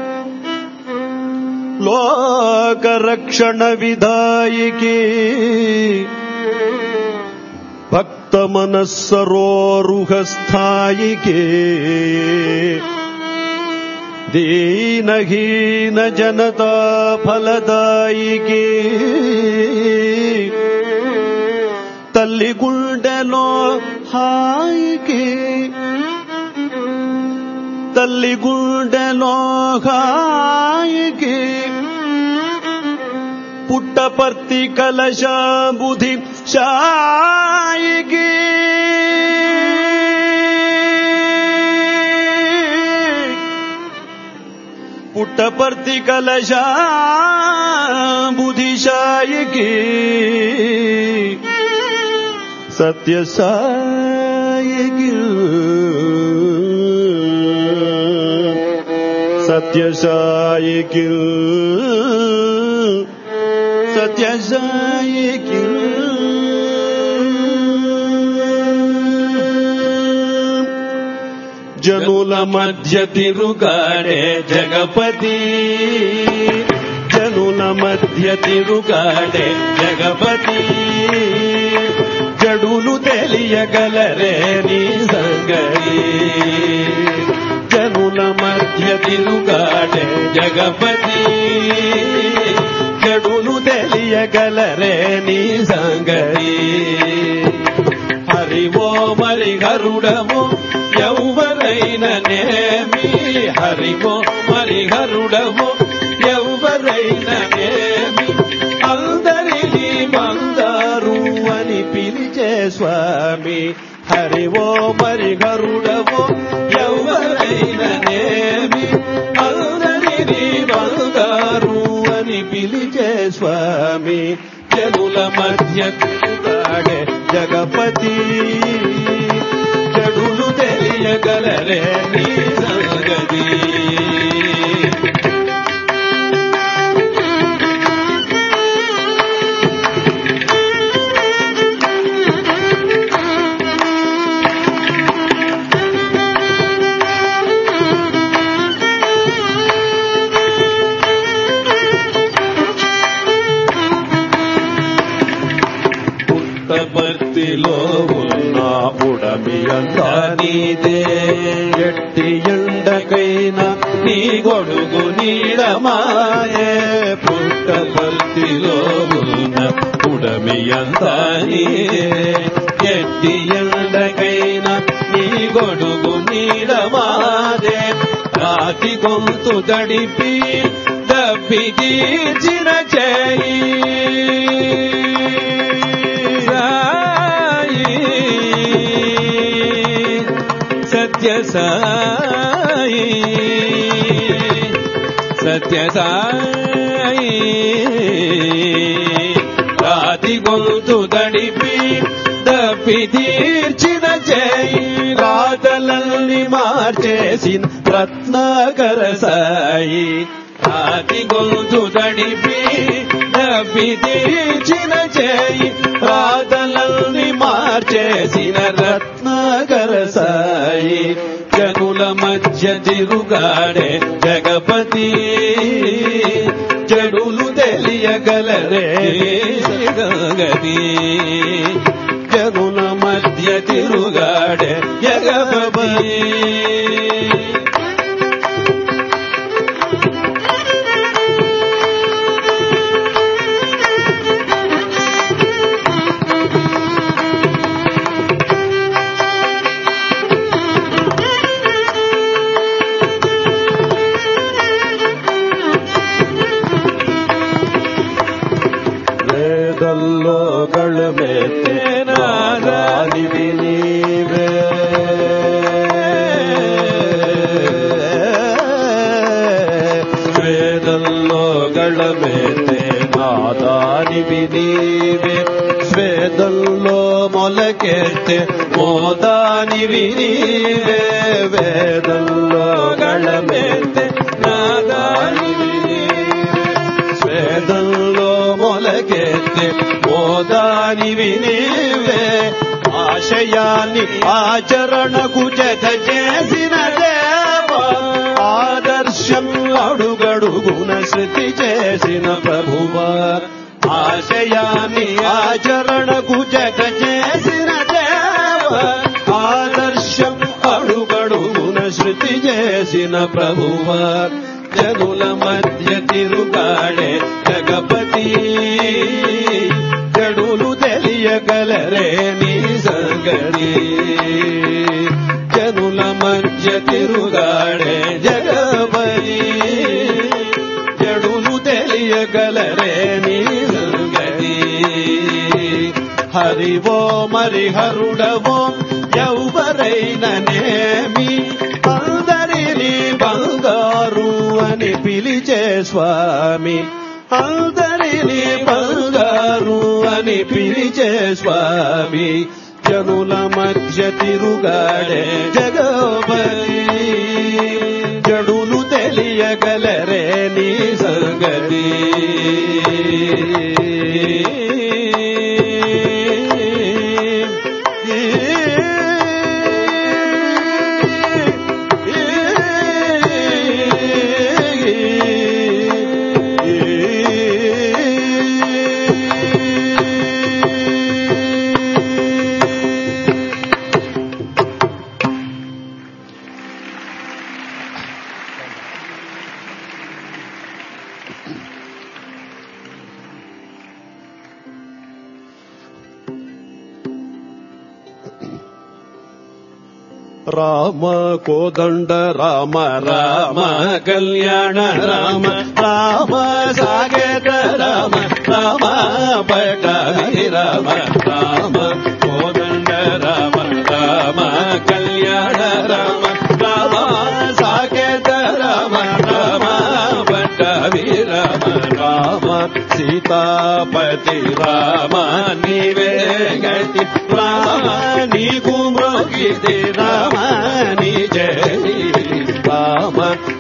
ಲೋಕ ರಕ್ಷಣ ವಿಧಾಯಕಿ ಭಕ್ತ ಮನಸ್ಸರೋರುಹ ಸ್ಥಾಯಿಕೆ ದೀನಹೀನ ಜನತಾ ಫಲದಾಯಿಕೆ తల్లి గుండెలో హాయికి తల్లి గుండెలో హాయికి పుట్టపర్తి కలశాంబుధి షాయికి పుట్టపర్తి కలశాంబుధి షాయికి సత్య సాయికి సత్య సాయికి సత్య సాయికి జనుల మధ్య తిరుగాడే జగపతి జనుల మధ్య తిరుగాడే జగపతి జడులు తెలియగలరే నీ సంగతి జనుల మధ్య తిరుగాడే జగపతి జడులు తెలియగలరే నీ సంగతి హరివో మరి గరుడము ఎవరైన నేమి హరివో మరి గరుడము ఎవరైన నేమి అందరినీ మందారు అని పిలిచే స్వామి హరివో మరి గరుడవో ఎవరైన నేమి అందరినీ మందారు అని పిలిచే స్వామి జనుల మధ్య తిరుగాడే జగపతి జడులు తెలియగలరే నీ సంగతి పుట్టపర్తిలో ఉన్న ఉడమి అంతా నీదే ఎట్టి ఎండకైనా నీ గొడుగు నీడమాయే పుట్టపర్తిలో ఉన్న ఉడమి అంతా నీదే ఎట్టి ఎండకైనా నీ గొడుగు నీడమాదే రాతి గొంతు తడిపి దప్పిగీచిన చేయి సత్య సాయి సత్య సాయి రాతి గొంతు తడిపి దప్పి తీర్చిన చేయి రాతలన్నీ మార్చేసిన రత్నాకర సాయి రాతి గొంతు తడిపి దప్పి తీర్చిన చేయి రాతలన్నీ మార్చేసిన రత్నాకర సాయి జనుల మధ్య తిరుగాడే జగపతి జడులు తెలియగలరే సంగతి జనుల మధ్య తిరుగాడే జగపతి వేదల్లో గళమెత్తే నాదానివి నీవే వేదల్లో గళమెత్తే నాదానివి నీవే స్వేదల్లో మొలకెత్తే మోదానివి నీవే వేదల్లో గళమెత్తే నాదానివి నీవే స్వేదల్లో మొల మొరకెత్తే మోదానివి నీవే ఆశయాన్ని ఆచరణకు జత చేసిన దేవా ఆదర్శం అడుగడుగున శృతి చేసిన ప్రభువా ఆశయాన్ని ఆచరణకు జత చేసిన దేవా ఆదర్శం అడుగడుగున శృతి చేసిన ప్రభువా జనుల మధ్య తిరుగాడే జగపతి జడులు తెలియగలరే నీ సంగతి జనుల మధ్య తిరుగాడే జగపతి జడులు తెలియగలరే నీ సంగతి హరివో మరి హరుడవో ఎవరైననేమి అందరినీ బంగారు అని పిలిచే స్వామి అందరినీ బంగారు అని పిలిచే స్వామి జనుల మధ్య తిరుగాడే జగపతి జడులు తెలియగలరే నీ సంగతి రామ కోదండ రామ రామ కళ్యాణ రామ రామ సాగేత రామ రామ పటాభి రామ రామ కోదండ రామ రామ కళ్యాణ రామ రామ సాగేత రామ రామ పటాభి రామ రామ సీతాపతి రామ నీవే గతి రామ నీకు మ్రోగితే రామ నీ జయ రామ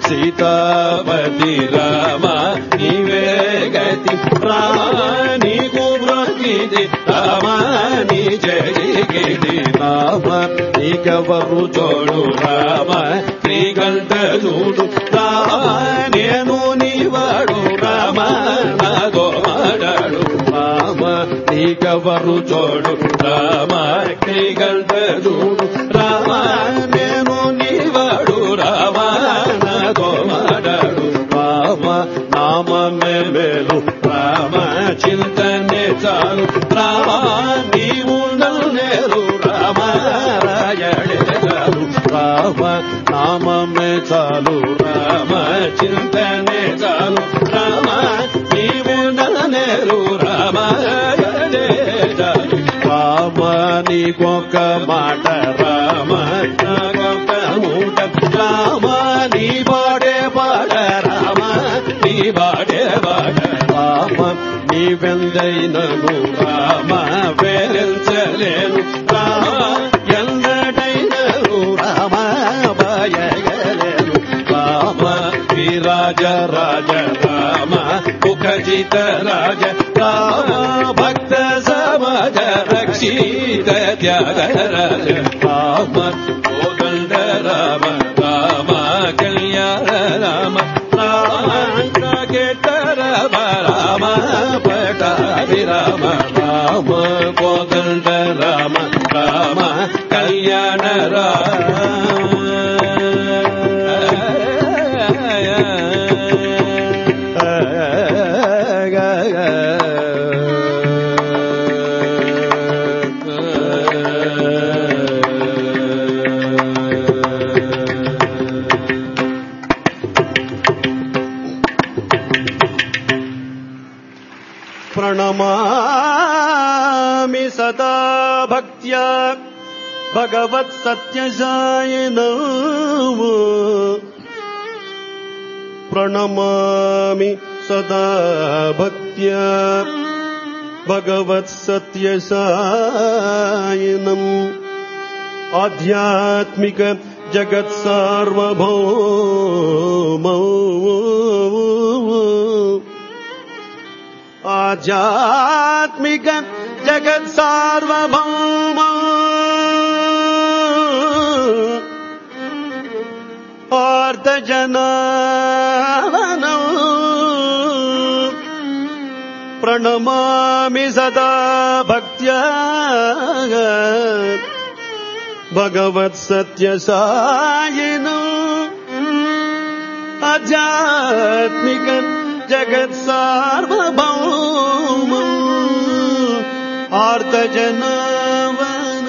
సీతాపతి రామ నీవే గతి రామ నీకు మ్రోగితే రామ నీ జయ గిరి రామ నీకెవరు చోడు రామ నీ గంట చూడు రామ నేను నీవాడు రామ నాదో మాడాడు రామ నీకెవరు చోడు రామ నీ గంట చూడు రామ నేను నీవాడు రామ నాదో మాడాడు రామ నామమే మేలు రామ చింతనే చాలు రామ నీవు నేరు రామ రాయడే చాలు రామ నామమే చాలు రామ చింతనే చాలు రామ నీవు నేరు రామ రాయడే చాలు రామ నీకొక్క మాట రామ నాకొక్క మూట రామ నీ బాడే బాడ రామ నీ బాడే బాడ రామ నీవెందైనను రామ వేరించలేను రామ ఎందడైనను రామ భయగలేను రామ విరాజ రాజ రామ ముఖజిత రాజ రామ భక్త సమాజ రక్షిత త్యాగ రాజ రామ కోదండ రామ రామ కళ్యాణ రామ రామ సాగేత రామ రామ పటాభి రామ రామ కోదండ రామ రామ కళ్యాణ ప్రణమామి సదా భక్త్యా భగవత్ సత్యసాయనం ప్రణమామి సదా భక్త్యా భగవత్ సత్యసాయనం ఆధ్యాత్మిక జగత్ సార్వభౌమౌ ఆధ్యాత్మిక జగత్ సార్వభౌమ ఆర్తజనావనం ప్రణమామి సదా భక్త్యా భగవత్ సత్య సాయినం ఆధ్యాత్మిక జగత్ సార్వభౌమ ఆర్తజనావనం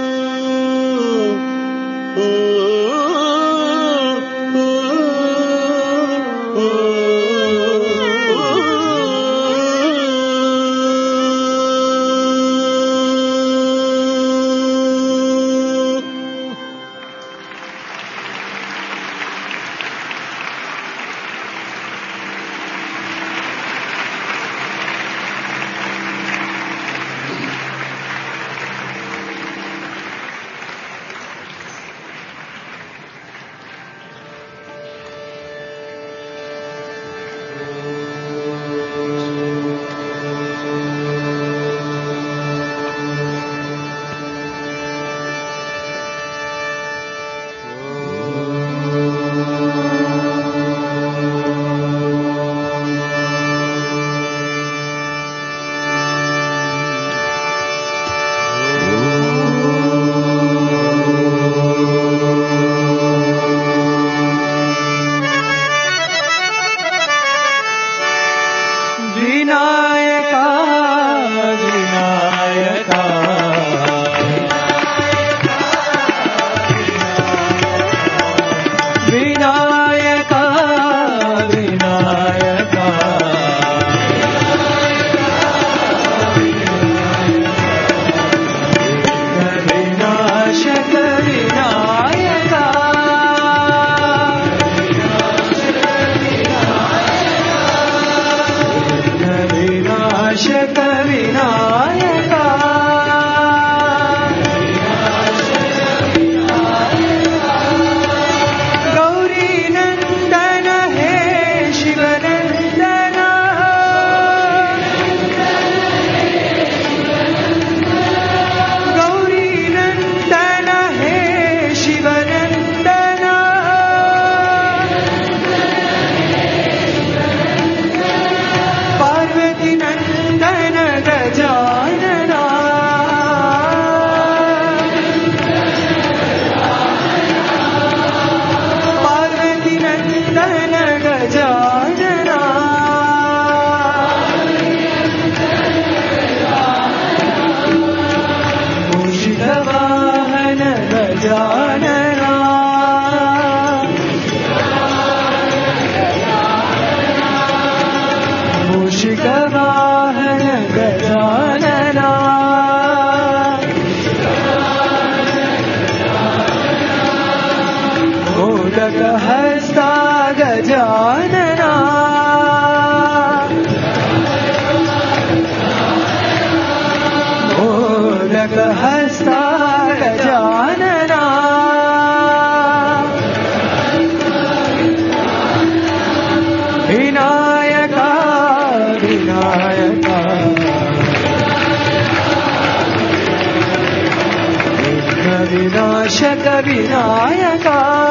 వినాశక వినాయక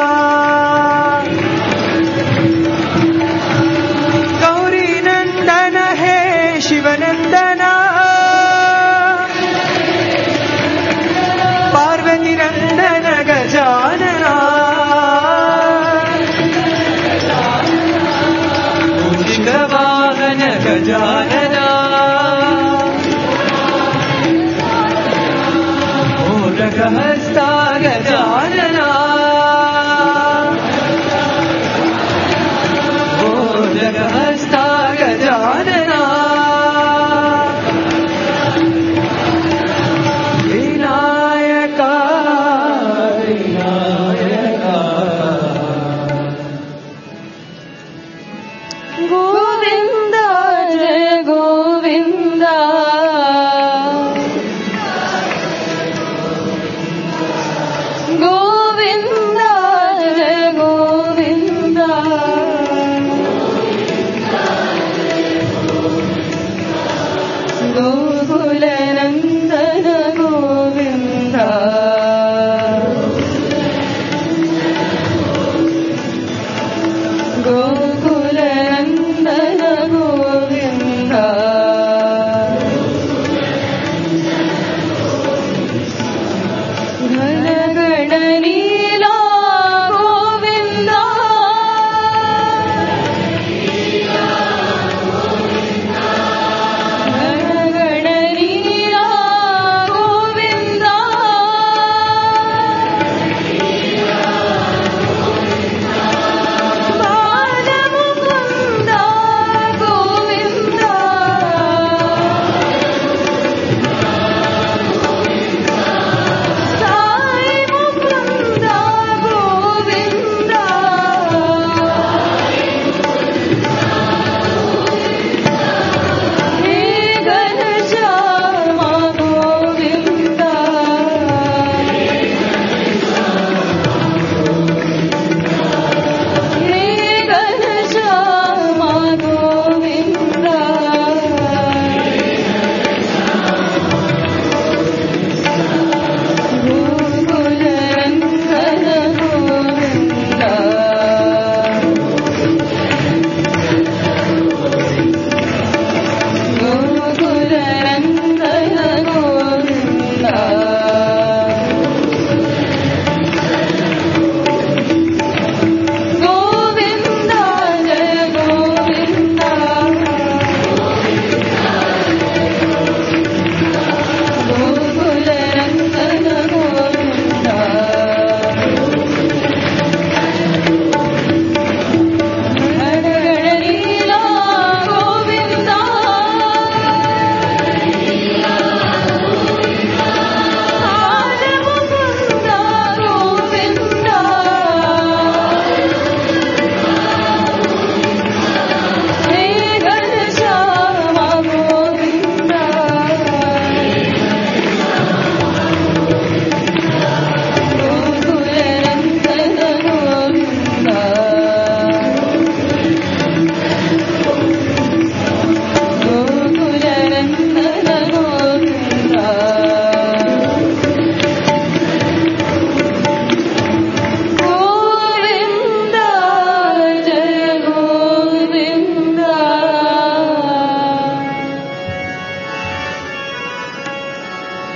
గౌరీ నందన హే శివనందన పార్వతి నందన గజానన మూషిక వాహన గజానన హస్తా గజానన హస్తా గజానన వినాయక వినాయక గోవింద జయ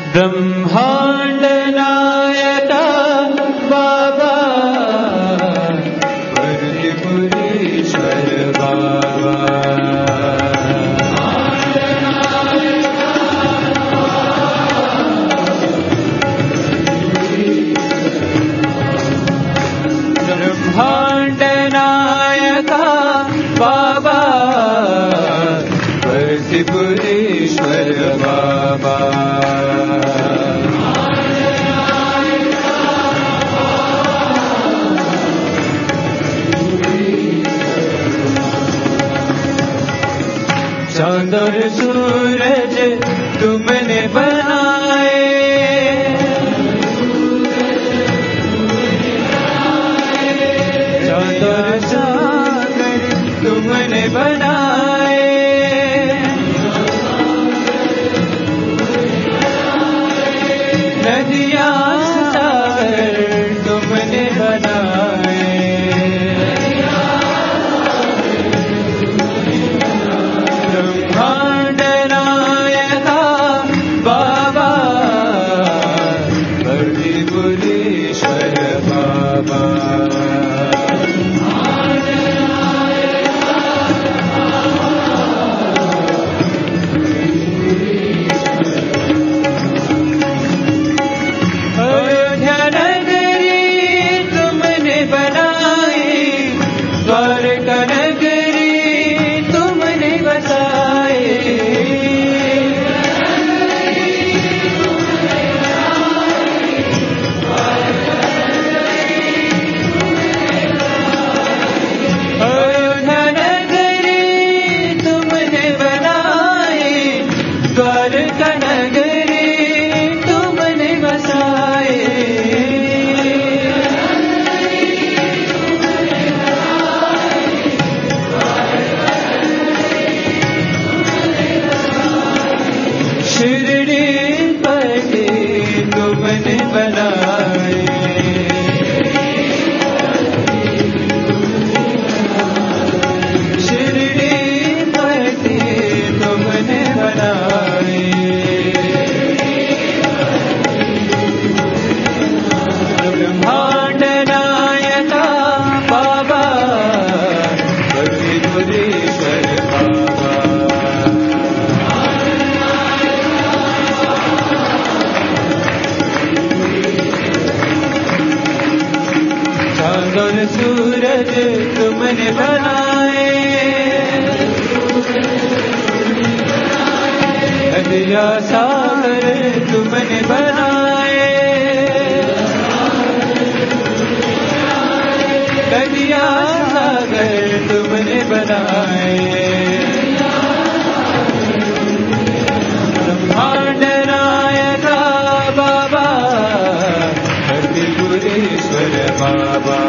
ब्रह्मांड नायका बाबा परमपुरीश्वर बाबा ब्रह्मांड नायका बाबा परमपुरीश्वर बाबा चांद और सूरज तुमने बनाए चांद और सागर तुमने बनाए नदियाँ सागर तुमने बनाए ब्रह्मांड नायका बाबा परमपुरीश्वर बाबा अयोध्या नगरी तुमने बनाई द्वारका नगरी तुमने बसाई अयोध्या नगरी तुमने बनाई द्वारका नगरी तुमने बसाई शिरडी पति तुमने बनाए शिरडी पति तुमने बनाए ब्रह्मांड नायका बाबा परमपुरीश्वर बाबा चांद और सूरज तुमने बनाए नदिया सागर तुमने बनाए नदिया सागर तुमने बनाए ब्रह्मांड नायका बाबा परमपुरीश्वर बाबा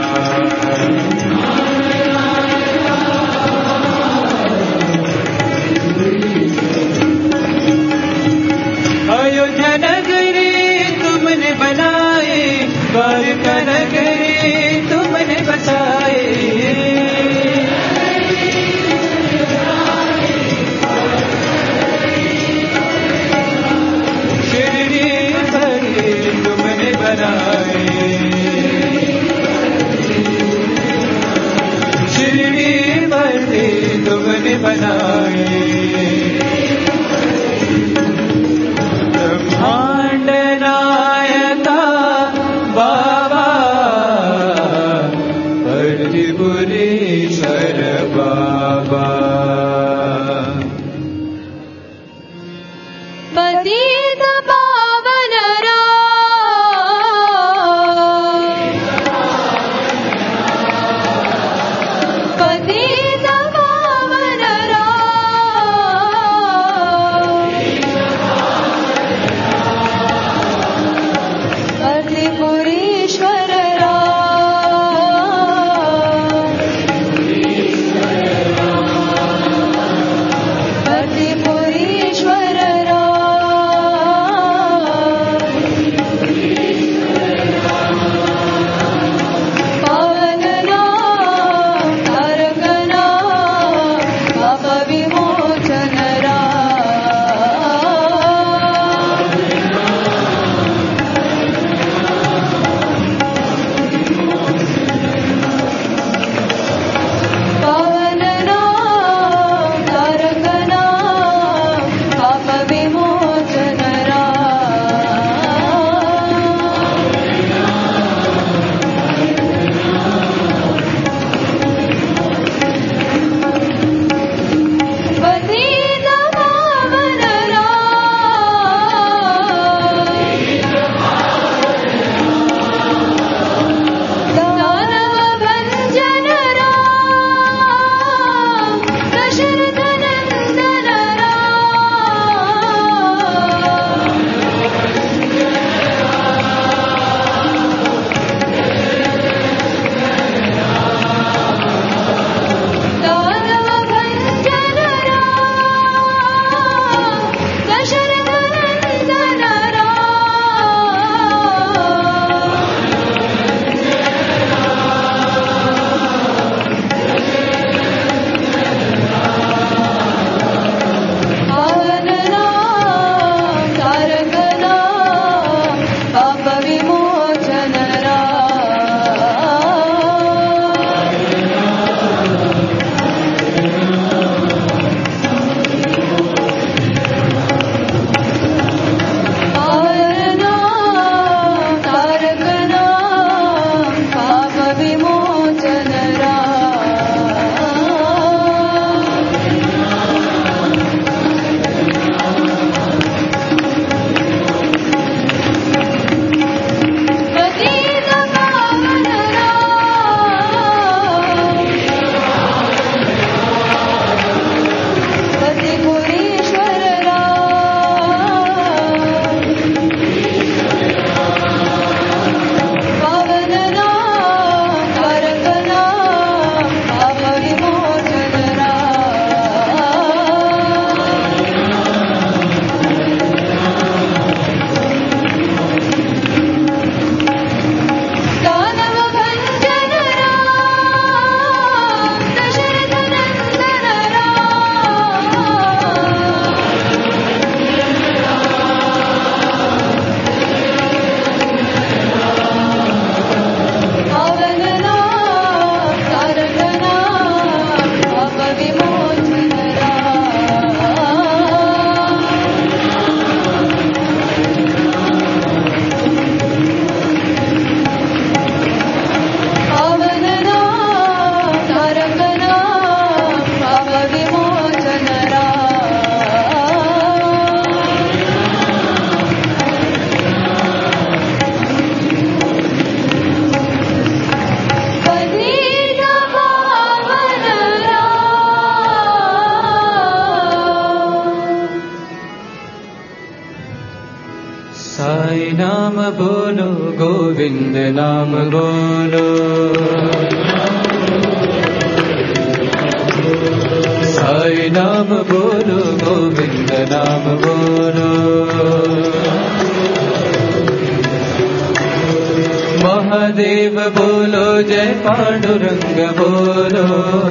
अयोध्या नगरी तुमने बनाई द्वारका नगरी तुमने बसाई शिरडी पति तुमने बनाए शिरडी पति तुमने बनाए ब्रह्मांड नायका बाबा साई नाम बोलो गोविंद नाम बोलो साई नाम बोलो गोविंद नाम बोलो महादेव बोलो जय पांडुरंग बोलो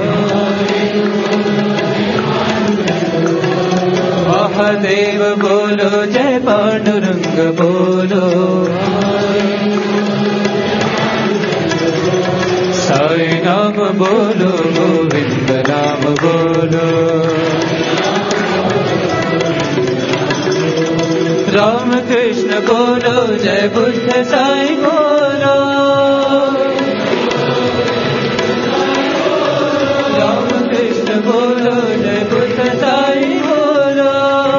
महादेव बोलो जय पांडुरंग बोलो साई नाम बोलो गोविंद नाम बोलो राम कृष्ण बोलो जय बुद्ध साई बोलो राम कृष्ण बोलो जय बुद्ध साई बोलो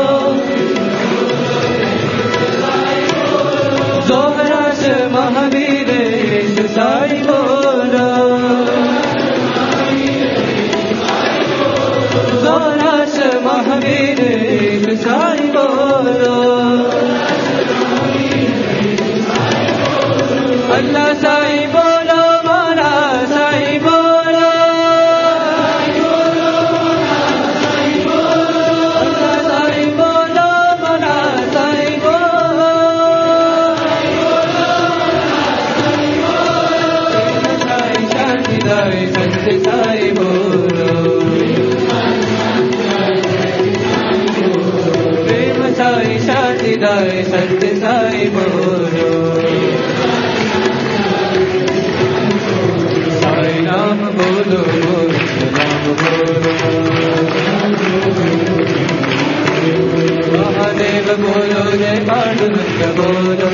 सोमनाथ महावीर यीशु साई बोलो सोमनाथ महावीर यीशु साई बोलो अल्लाह साई बोलो मौला साई बोलो अल्लाह साई बोलो मौला साई बोलो साई शांति दाई सत्य साई बोलो प्रेम साई शांति दाई सत्य साई बोलो नाम बोलो नाम बोलो महादेव बोलो जय पांडुरंग बोलो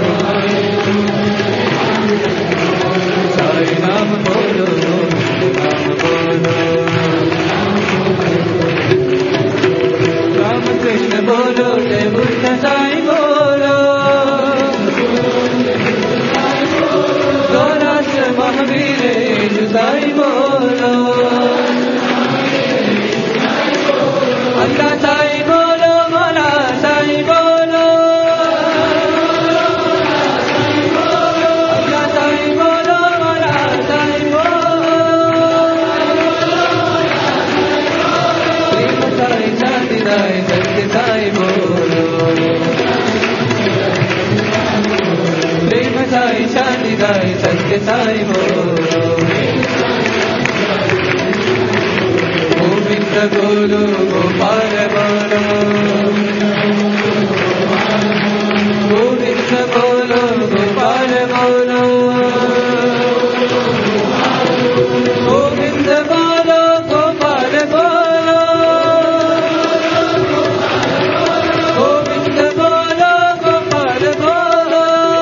साई नाम बोलो नाम बोलो राम कृष्ण बोलो जय बुद्ध साई बोलो महावीर साई बोलो अल्लाह साई बोलो मौला साई बोलो अल्लाह साई बोलो मौला साई बोलो प्रेम साई शांति दाई सत्य साई बोलो प्रेम साई शांति दाई सत्य साई बोलो गोविंद बोलो गोपाल बोलो गोविंद बोलो गोपाल बोलो गोविंद बोलो गोपाल बोलो गोविंद बोलो गोपाल बोलो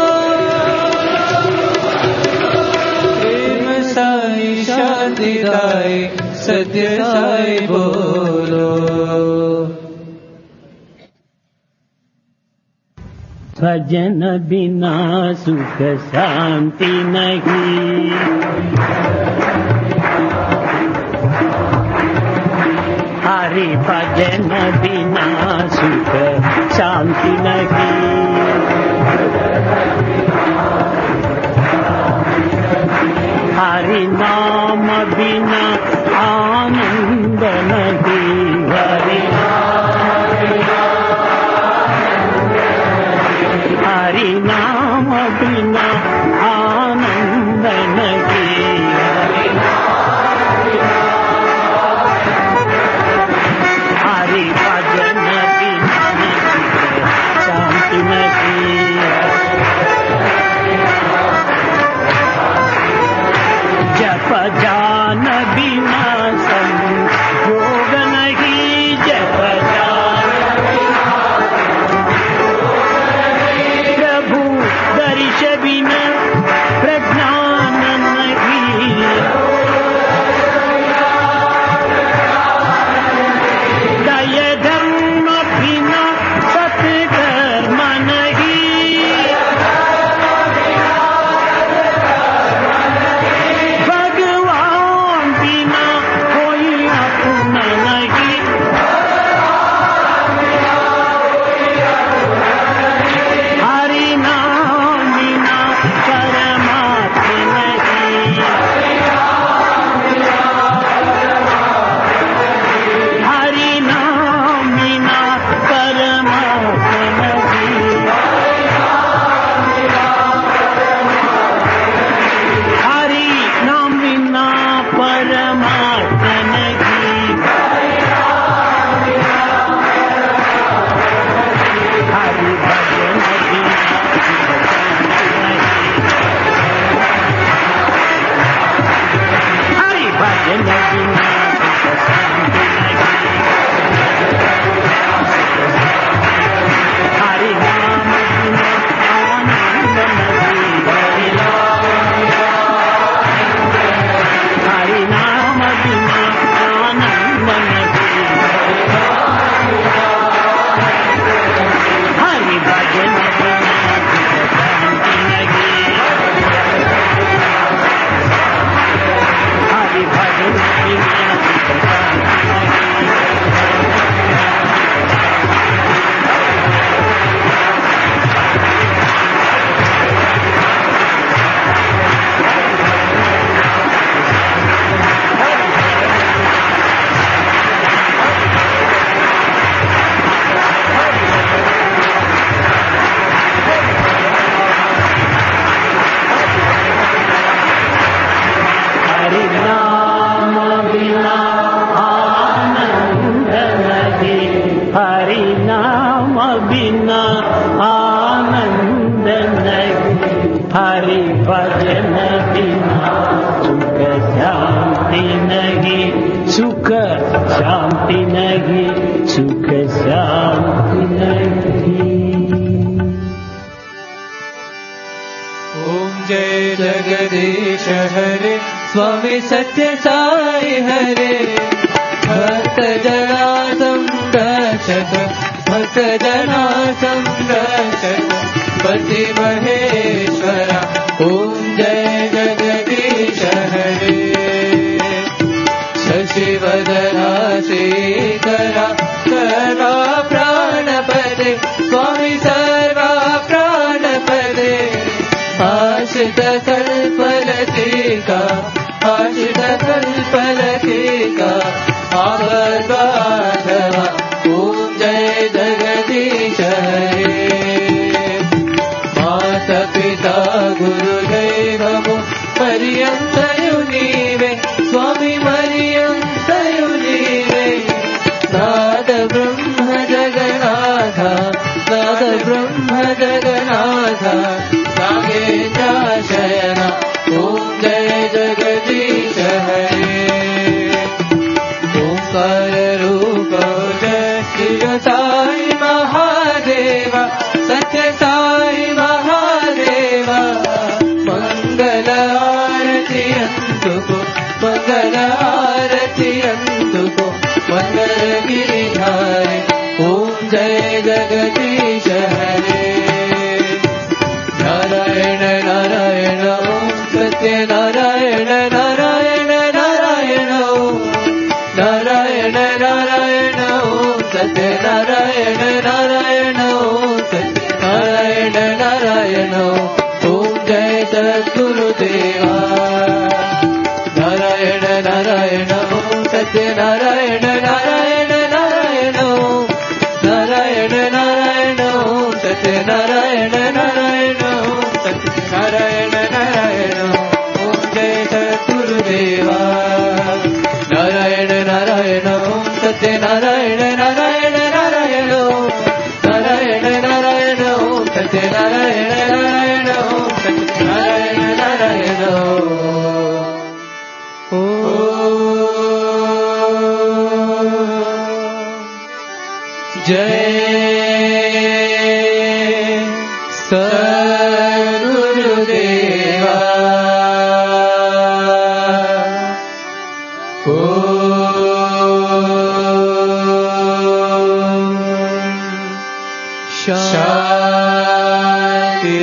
प्रेम साई शांति दाई सत्य साई बोलो भजन बिना सुख शांति नहीं हरि भजन बिना सुख शांति नहीं हरि नाम बिना आनंद नहीं हरि नाम बिना आनंद नहीं हरि भजन बिना हरि नाम बिना आनंद नहीं, हरि भजन बिना सुख शांति नहीं, सुख शांति नहीं, सुख शांति नहीं। ओम जय जगदीश हरे स्वामी सत्य साई हरे, भक्त जना संरक्षक, भक्त जना संरक्षक, पति महेश्वरा। ओम जय जगदीश हरे, शशिवदना श्रीकरा, सर्वा प्राणपदे स्वामी सर्वा प्राणपदे, आश्रित कल्पलतिका, आश्रित कल्पलतिका, आगतवाधवा। ओम जय जगदीश हरे, माता पिता गुरुदैवमो पर्यन्तयु नीवे, स्वामी पर्यन्तयु नीवे, नाद ब्रह्म जगन्नाथ, नाद ब्रह्म जगन्नाथ, नागेन्द्राशयना। ओम जय जगदीश हरे, ओंकार रूप जय शिव साई महादेवा, सत्य साई महादेवा। मंगल आरती अंतुको, मंगल आरती अंतुको, मंगल गिरिधारी। ओम जय जगदीश हरे, नारायण नारायण ओम सत्य नारायण नारायण नारायण ओम, नारायण नारायण ओम सत्य नारायण नारायण ओम सत्य नारायण नारायण ओम। जय सद्गुरुदेवा, नारायण नारायण ओम सत्य नारायण नारायण नारायण ओम, नारायण नारायण ओम सत्य नारायण नारायण ओम सत्य नारायण नारायण ओम। जय सद्गुरुदेवा, नारायण नारायण ओम सत्य नारायण नारायण नारायण ओम, नारायण नारायण ओम सत्य नारायण नारायण ओम सत्य नारायण नारायण ओम। जय सद्गुरुदेवा। शांति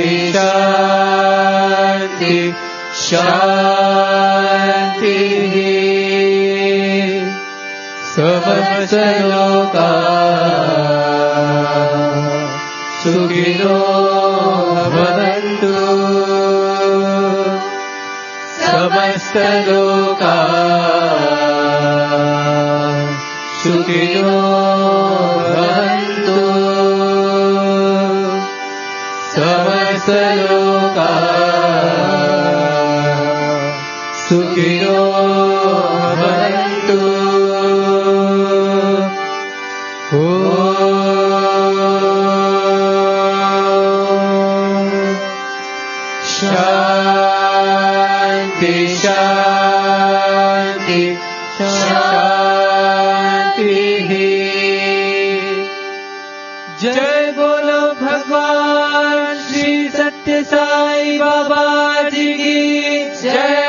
शांति शांति, समस्त लोका सुखिनो भवन्तु, समस्त लोका सुखिनो भवन्तु, समस्त लोका सुखिनो भवन्तु। शांति शांति शांति। जय बोलो भगवान श्री सत्य साई बाबा जी की जय।